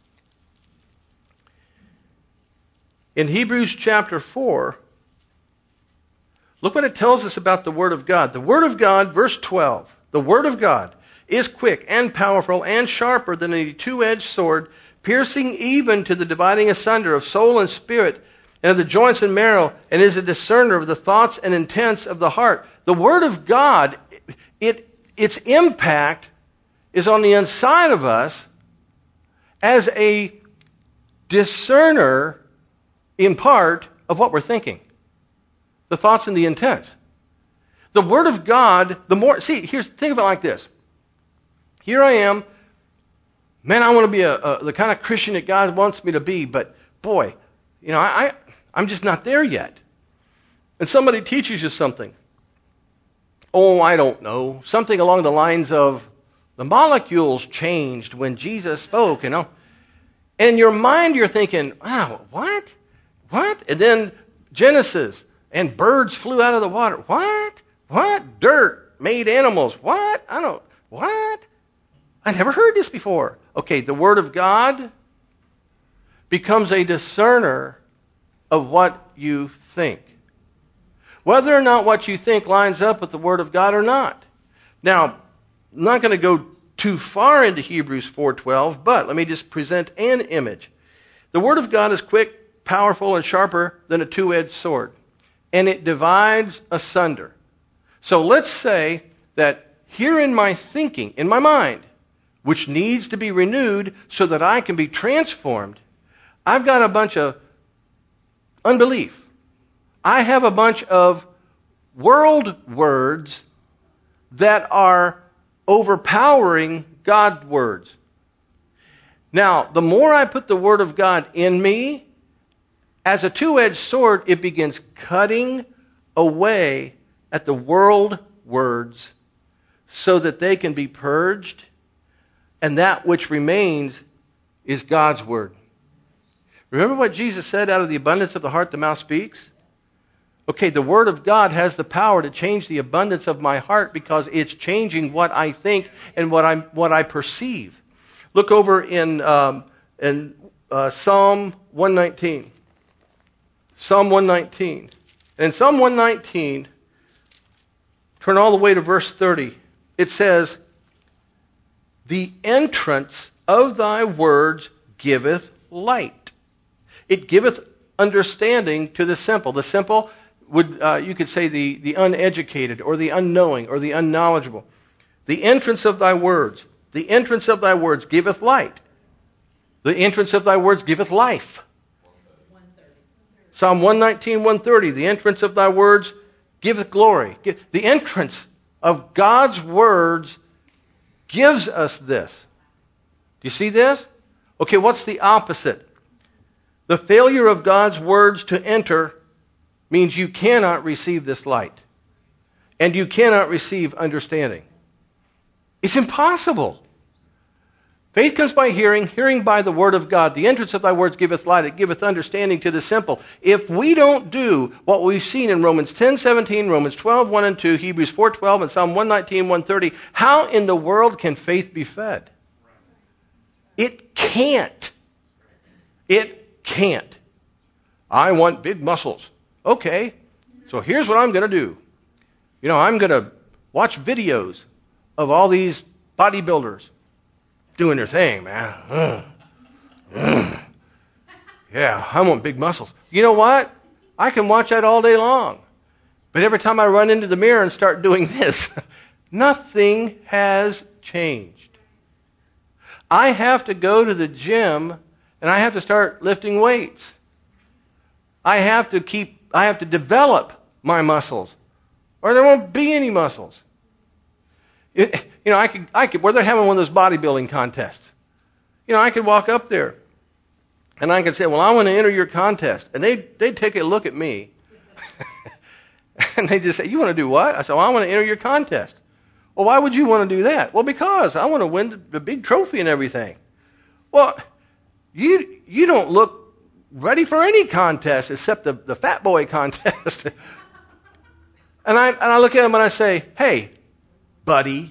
In Hebrews chapter four, look what it tells us about the Word of God. The Word of God, verse twelve, the Word of God is quick and powerful and sharper than a two-edged sword, piercing even to the dividing asunder of soul and spirit, and of the joints and marrow, and is a discerner of the thoughts and intents of the heart. The Word of God, it, its impact is on the inside of us as a discerner, in part, of what we're thinking. The thoughts and the intents. The Word of God, the more, see, here's, think of it like this. Here I am, man, I want to be a, a, the kind of Christian that God wants me to be, but boy, you know, I, I, I'm just not there yet. And somebody teaches you something. Oh, I don't know. Something along the lines of, the molecules changed when Jesus spoke, you know. And in your mind, you're thinking, wow, what? What? And then Genesis, and birds flew out of the water. What? What? Dirt made animals. What? I don't, what? I never heard this before. Okay, the Word of God becomes a discerner of what you think. Whether or not what you think lines up with the Word of God or not. Now, I'm not going to go too far into Hebrews four twelve, but let me just present an image. The Word of God is quick, powerful, and sharper than a two-edged sword, and it divides asunder. So let's say that here in my thinking, in my mind, which needs to be renewed so that I can be transformed, I've got a bunch of unbelief. I have a bunch of world words that are overpowering God's words. Now, the more I put the Word of God in me, as a two-edged sword, it begins cutting away at the world words so that they can be purged, and that which remains is God's Word. Remember what Jesus said, out of the abundance of the heart the mouth speaks? Okay, the Word of God has the power to change the abundance of my heart because it's changing what I think and what I what I perceive. Look over in um, in uh, Psalm one nineteen. Psalm one nineteen. In Psalm one nineteen, turn all the way to verse thirty. It says, "The entrance of thy words giveth light. It giveth understanding to the simple." The simple would, uh, you could say, the, the uneducated or the unknowing or the unknowledgeable. The entrance of thy words, the entrance of thy words giveth light. The entrance of thy words giveth life. Psalm one nineteen, one thirty, the entrance of thy words giveth glory. The entrance of God's words gives us this. Do you see this? Okay, what's the opposite? The failure of God's words to enter means you cannot receive this light. And you cannot receive understanding. It's impossible. Faith comes by hearing, hearing by the word of God. The entrance of thy words giveth light, it giveth understanding to the simple. If we don't do what we've seen in Romans ten seventeen, Romans twelve, one and two, Hebrews four twelve, and Psalm one nineteen, one thirty, how in the world can faith be fed? It can't. It can't. I want big muscles. Okay, so here's what I'm going to do. You know, I'm going to watch videos of all these bodybuilders doing their thing, man. Mm. Mm. Yeah, I want big muscles. You know what? I can watch that all day long. But every time I run into the mirror and start doing this, nothing has changed. I have to go to the gym and I have to start lifting weights. I have to keep, I have to develop my muscles, or there won't be any muscles. It, you know, I could, I could, where they're having one of those bodybuilding contests, you know, I could walk up there and I could say, well, I want to enter your contest. And they, they'd take a look at me and they just say, you want to do what? I said, well, I want to enter your contest. Well, why would you want to do that? Well, because I want to win the big trophy and everything. Well, you, you don't look ready for any contest except the, the fat boy contest. and I and I look at him and I say, hey, buddy,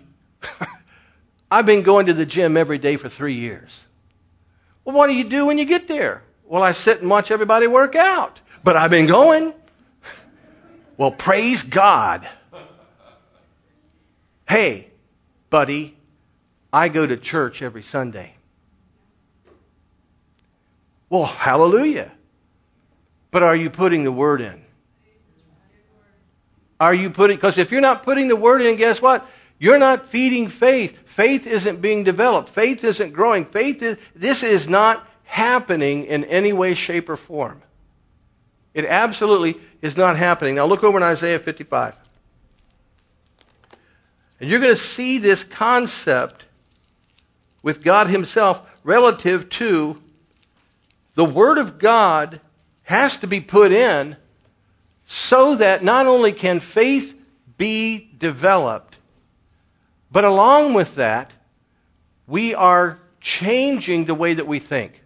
I've been going to the gym every day for three years. Well, what do you do when you get there? Well, I sit and watch everybody work out. But I've been going. Well, praise God. Hey, buddy, I go to church every Sunday. Well, hallelujah. But are you putting the Word in? Are you putting, because if you're not putting the Word in, guess what? You're not feeding faith. Faith isn't being developed. Faith isn't growing. Faith is, this is not happening in any way, shape, or form. It absolutely is not happening. Now look over in Isaiah fifty-five. And you're going to see this concept with God Himself relative to the Word of God has to be put in so that not only can faith be developed, but along with that, we are changing the way that we think.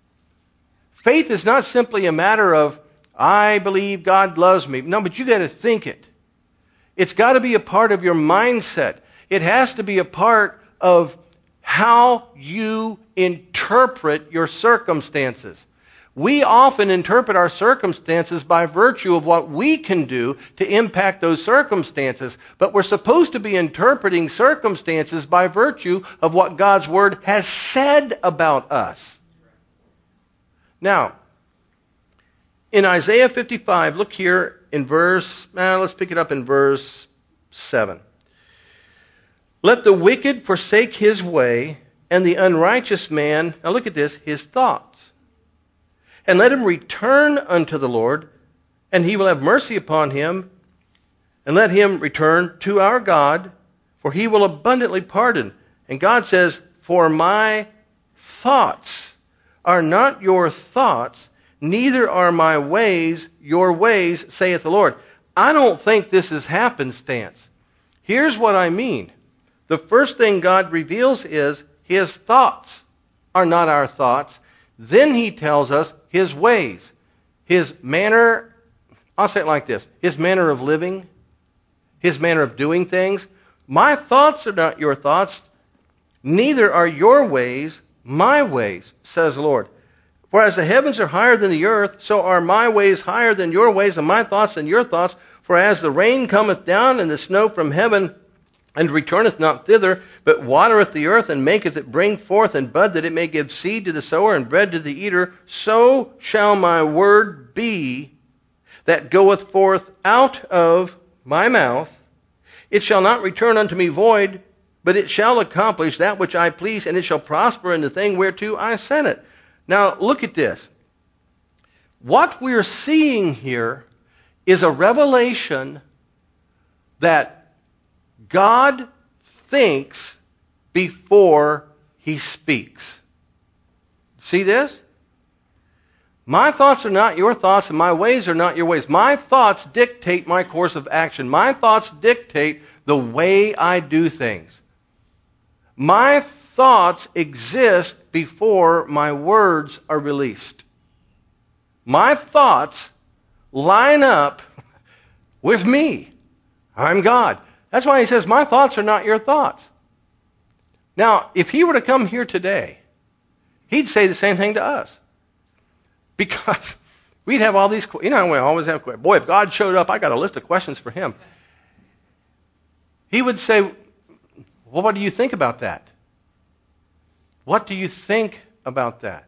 Faith is not simply a matter of, I believe God loves me. No, but you got to think it. It's got to be a part of your mindset. It has to be a part of how you interpret your circumstances. We often interpret our circumstances by virtue of what we can do to impact those circumstances. But we're supposed to be interpreting circumstances by virtue of what God's Word has said about us. Now, in Isaiah fifty-five, look here in verse, uh, let's pick it up in verse seven. Let the wicked forsake his way, and the unrighteous man, now look at this, his thoughts. And let him return unto the Lord, and He will have mercy upon him, and let him return to our God, for He will abundantly pardon. And God says, for my thoughts are not your thoughts, neither are my ways your ways, saith the Lord. I don't think this is happenstance. Here's what I mean. The first thing God reveals is His thoughts are not our thoughts. Then He tells us His ways, His manner, I'll say it like this, His manner of living, His manner of doing things. My thoughts are not your thoughts, neither are your ways my ways, says the Lord. For as the heavens are higher than the earth, so are my ways higher than your ways, and my thoughts than your thoughts. For as the rain cometh down, and the snow from heaven, and returneth not thither, but watereth the earth, and maketh it bring forth and bud, that it may give seed to the sower and bread to the eater, so shall my word be that goeth forth out of my mouth. It shall not return unto me void, but it shall accomplish that which I please, and it shall prosper in the thing whereto I sent it. Now, look at this. What we're seeing here is a revelation that God thinks before He speaks. See this? My thoughts are not your thoughts, and my ways are not your ways. My thoughts dictate my course of action. My thoughts dictate the way I do things. My thoughts exist before my words are released. My thoughts line up with me. I'm God. That's why He says, my thoughts are not your thoughts. Now, if He were to come here today, He'd say the same thing to us. Because we'd have all these, you know, we always have, boy, if God showed up, I got a list of questions for Him. He would say, well, what do you think about that? What do you think about that?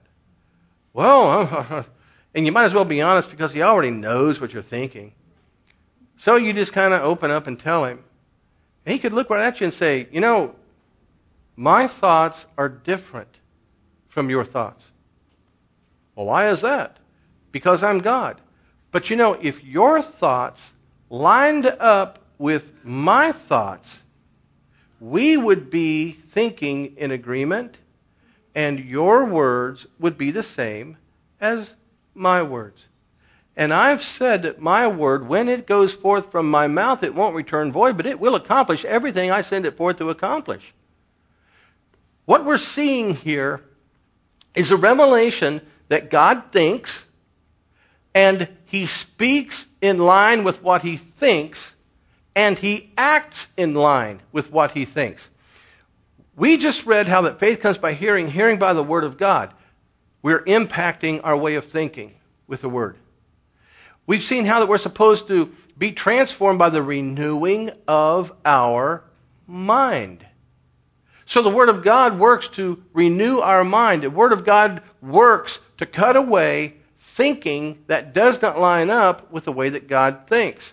Well, and you might as well be honest, because He already knows what you're thinking. So you just kind of open up and tell Him. And He could look right at you and say, you know, my thoughts are different from your thoughts. Well, why is that? Because I'm God. But you know, if your thoughts lined up with my thoughts, we would be thinking in agreement, and your words would be the same as my words. And I've said that my word, when it goes forth from my mouth, it won't return void, but it will accomplish everything I send it forth to accomplish. What we're seeing here is a revelation that God thinks, and He speaks in line with what He thinks, and He acts in line with what He thinks. We just read how that faith comes by hearing, hearing by the Word of God. We're impacting our way of thinking with the Word. We've seen how that we're supposed to be transformed by the renewing of our mind. So the Word of God works to renew our mind. The Word of God works to cut away thinking that does not line up with the way that God thinks.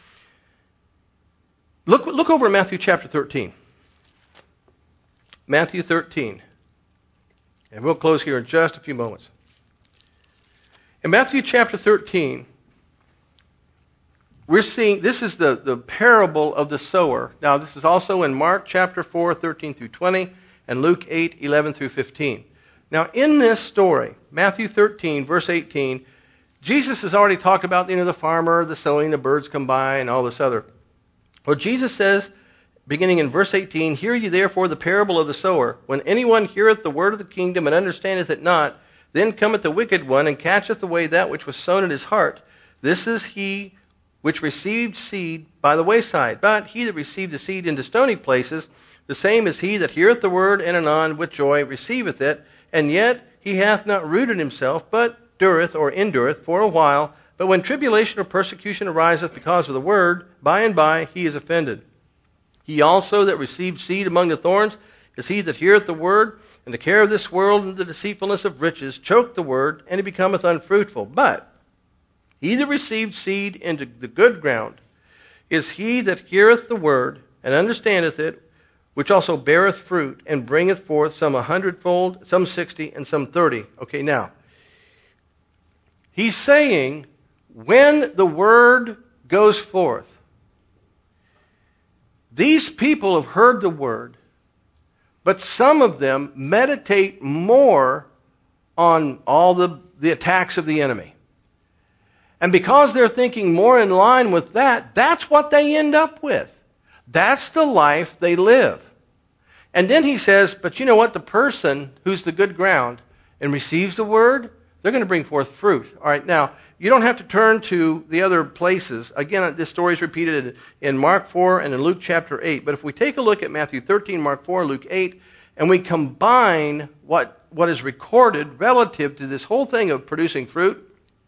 Look, look over in Matthew chapter thirteen. Matthew thirteen. And we'll close here in just a few moments. In Matthew chapter thirteen, we're seeing, this is the, the parable of the sower. Now, this is also in Mark chapter four, thirteen through twenty, and Luke eight, eleven through fifteen. Now, in this story, Matthew thirteen, verse eighteen, Jesus has already talked about, you know, the farmer, the sowing, the birds come by, and all this other. Well, Jesus says, beginning in verse eighteen, "Hear ye therefore the parable of the sower. When anyone heareth the word of the kingdom and understandeth it not, then cometh the wicked one and catcheth away that which was sown in his heart. This is he which received seed by the wayside. But he that received the seed into stony places, the same is he that heareth the word, and anon with joy receiveth it. And yet he hath not rooted himself, but dureth or endureth for a while. But when tribulation or persecution ariseth because of the word, by and by he is offended. He also that received seed among the thorns is he that heareth the word, and the care of this world and the deceitfulness of riches choke the word, and it becometh unfruitful. But he that received seed into the good ground is he that heareth the word, and understandeth it, which also beareth fruit, and bringeth forth some a hundredfold, some sixty, and some thirty." Okay, now, he's saying, when the word goes forth, these people have heard the word, but some of them meditate more on all the, the attacks of the enemy. And because they're thinking more in line with that, that's what they end up with. That's the life they live. And then he says, but you know what? The person who's the good ground and receives the word, they're going to bring forth fruit. All right, now, you don't have to turn to the other places. Again, this story is repeated in Mark four and in Luke chapter eight. But if we take a look at Matthew thirteen, Mark four, Luke eight, and we combine what, what is recorded relative to this whole thing of producing fruit,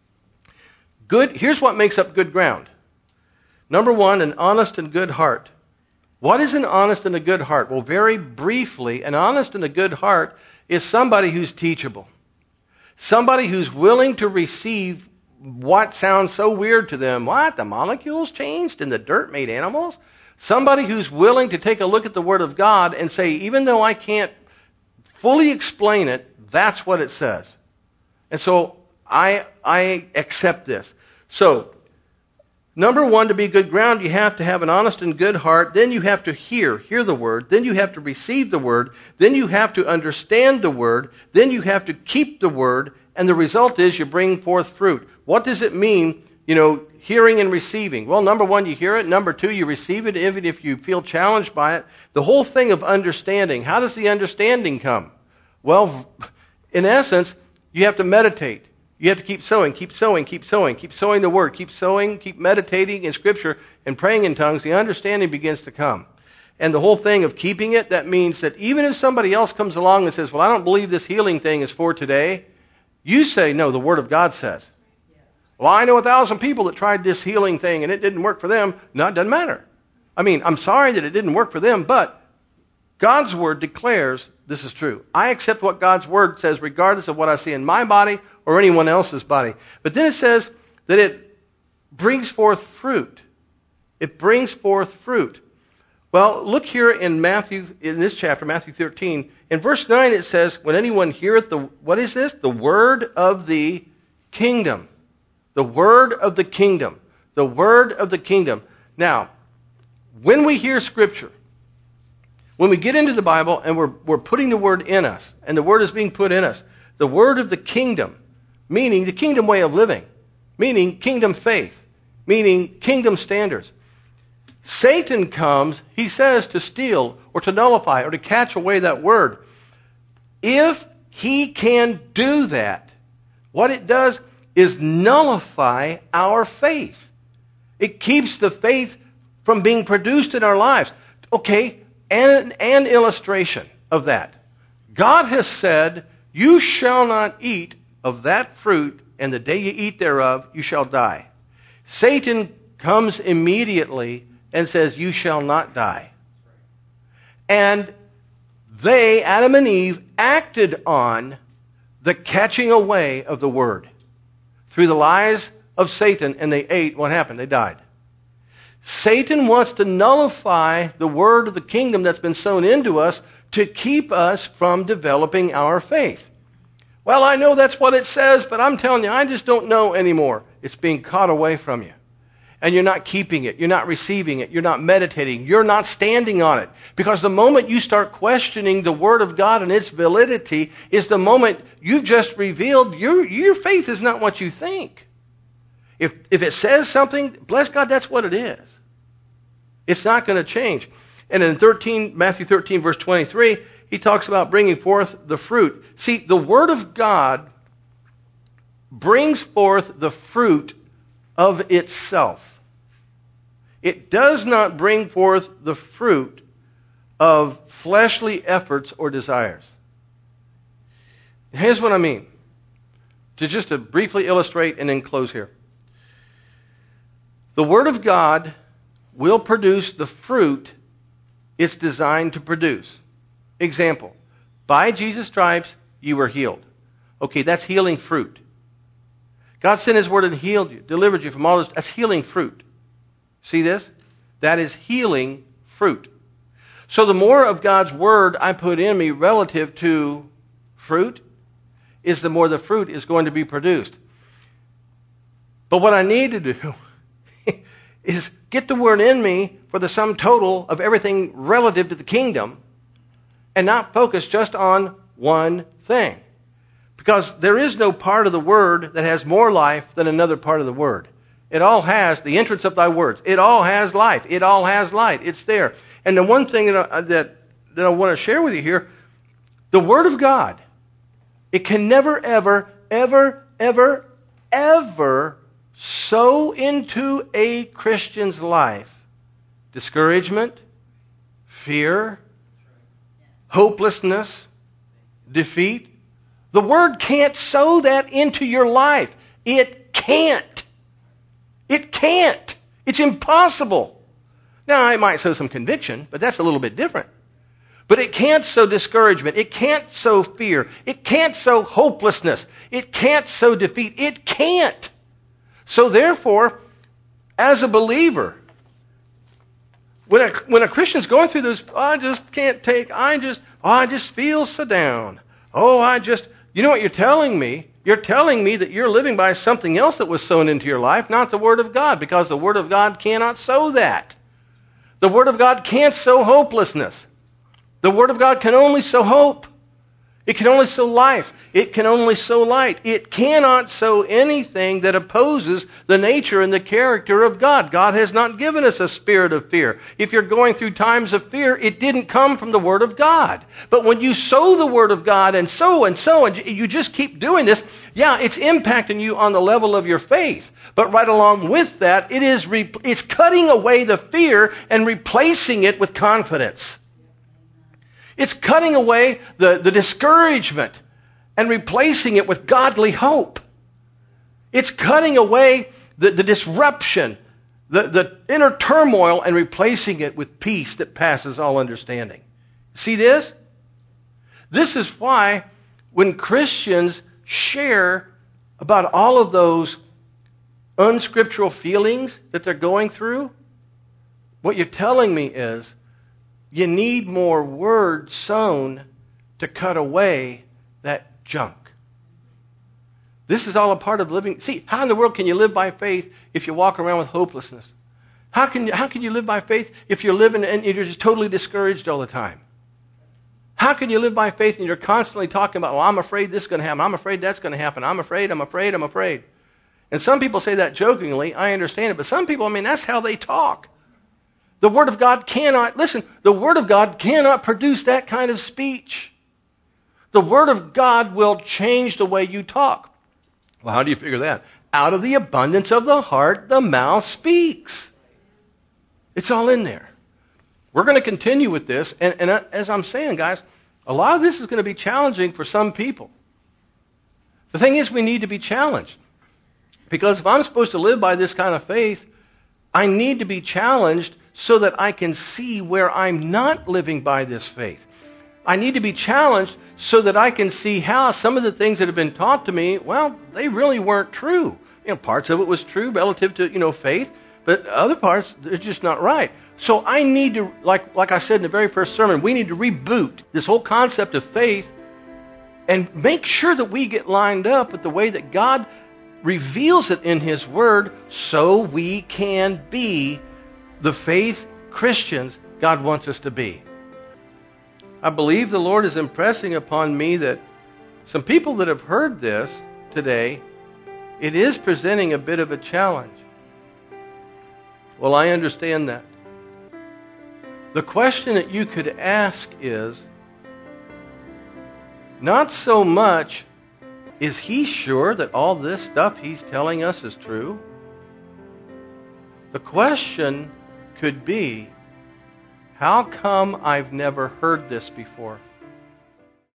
good, here's what makes up good ground. Number one, an honest and good heart. What is an honest and a good heart? Well, very briefly, an honest and a good heart is somebody who's teachable. Somebody who's willing to receive what sounds so weird to them. What? The molecules changed and the dirt made animals? Somebody who's willing to take a look at the Word of God and say, even though I can't fully explain it, that's what it says. And so I, I accept this. So, number one, to be good ground, you have to have an honest and good heart. Then you have to hear, hear the Word. Then you have to receive the Word. Then you have to understand the Word. Then you have to keep the Word. And the result is you bring forth fruit. What does it mean, you know, hearing and receiving? Well, number one, you hear it. Number two, you receive it even if you feel challenged by it. The whole thing of understanding. How does the understanding come? Well, in essence, you have to meditate. You have to keep sowing, keep sowing, keep sowing, keep sowing the Word, keep sowing, keep meditating in Scripture and praying in tongues. The understanding begins to come. And the whole thing of keeping it, that means that even if somebody else comes along and says, well, I don't believe this healing thing is for today, you say, no, the Word of God says. Well, I know a thousand people that tried this healing thing and it didn't work for them. No, it doesn't matter. I mean, I'm sorry that it didn't work for them, but God's Word declares this is true. I accept what God's Word says regardless of what I see in my body or anyone else's body. But then it says that it brings forth fruit. It brings forth fruit. Well, look here in Matthew, in this chapter, Matthew thirteen. In verse nine it says, when anyone heareth the, what is this? The word of the kingdom. The word of the kingdom. The word of the kingdom. Now, when we hear Scripture, when we get into the Bible and we're, we're putting the Word in us, and the Word is being put in us, the word of the kingdom, meaning the kingdom way of living, meaning kingdom faith, meaning kingdom standards. Satan comes, he says, to steal or to nullify or to catch away that word. If he can do that, what it does is nullify our faith. It keeps the faith from being produced in our lives. Okay, and an illustration of that. God has said, you shall not eat of that fruit, and the day you eat thereof, you shall die. Satan comes immediately and says, you shall not die. And they, Adam and Eve, acted on the catching away of the word through the lies of Satan, and they ate. What happened? They died. Satan wants to nullify the word of the kingdom that's been sown into us to keep us from developing our faith. Well, I know that's what it says, but I'm telling you, I just don't know anymore. It's being caught away from you. And you're not keeping it. You're not receiving it. You're not meditating. You're not standing on it. Because the moment you start questioning the Word of God and its validity is the moment you've just revealed your, your faith is not what you think. If, if it says something, bless God, that's what it is. It's not going to change. And in thirteen, Matthew thirteen, verse twenty-three, he talks about bringing forth the fruit. See, the Word of God brings forth the fruit of itself. It does not bring forth the fruit of fleshly efforts or desires. Here's what I mean. To just to briefly illustrate and then close here. The Word of God will produce the fruit it's designed to produce. Example, by Jesus' stripes you were healed. Okay, that's healing fruit. God sent His Word and healed you, delivered you from all this. That's healing fruit. See this? That is healing fruit. So the more of God's Word I put in me relative to fruit, is the more the fruit is going to be produced. But what I need to do is get the Word in me for the sum total of everything relative to the kingdom and not focus just on one thing. Because there is no part of the Word that has more life than another part of the Word. It all has the entrance of thy words. It all has life. It all has light. It's there. And the one thing that I, that, that I want to share with you here, the Word of God, it can never, ever, ever, ever, ever sow into a Christian's life discouragement, fear, hopelessness, defeat. The Word can't sow that into your life. It can't. It can't. It's impossible. Now, it might sow some conviction, but that's a little bit different. But it can't sow discouragement. It can't sow fear. It can't sow hopelessness. It can't sow defeat. It can't. So therefore, as a believer, when a, when a Christian's going through this, oh, I just can't take, I just, oh, I just feel so down. Oh, I just, you know what you're telling me? You're telling me that you're living by something else that was sown into your life, not the Word of God, because the Word of God cannot sow that. The Word of God can't sow hopelessness. The Word of God can only sow hope. It can only sow life. It can only sow light. It cannot sow anything that opposes the nature and the character of God. God has not given us a spirit of fear. If you're going through times of fear, it didn't come from the Word of God. But when you sow the Word of God and sow and sow, and you just keep doing this, yeah, it's impacting you on the level of your faith. But right along with that, it is re- it's cutting away the fear and replacing it with confidence. It's cutting away the, the discouragement and replacing it with godly hope. It's cutting away the, the disruption, the, the inner turmoil, and replacing it with peace that passes all understanding. See this? This is why when Christians share about all of those unscriptural feelings that they're going through, what you're telling me is, you need more word sown to cut away that junk. This is all a part of living. See, how in the world can you live by faith if you walk around with hopelessness? How can you, how can you live by faith if you're living and you're just totally discouraged all the time? How can you live by faith and you're constantly talking about, well, I'm afraid this is going to happen. I'm afraid that's going to happen. I'm afraid, I'm afraid, I'm afraid. And some people say that jokingly. I understand it. But some people, I mean, that's how they talk. The Word of God cannot, listen, the Word of God cannot produce that kind of speech. The Word of God will change the way you talk. Well, how do you figure that? Out of the abundance of the heart, the mouth speaks. It's all in there. We're going to continue with this. And, and as I'm saying, guys, a lot of this is going to be challenging for some people. The thing is, we need to be challenged. Because if I'm supposed to live by this kind of faith, I need to be challenged so that I can see where I'm not living by this faith. I need to be challenged so that I can see how some of the things that have been taught to me, well, they really weren't true. You know, parts of it was true relative to, you know, faith, but other parts, it's just not right. So I need to, like, like I said in the very first sermon, we need to reboot this whole concept of faith and make sure that we get lined up with the way that God reveals it in His Word so we can be the faith Christians God wants us to be. I believe the Lord is impressing upon me that some people that have heard this today, it is presenting a bit of a challenge. Well, I understand that. The question that you could ask is, not so much, is he sure that all this stuff he's telling us is true? The question could be, how come I've never heard this before?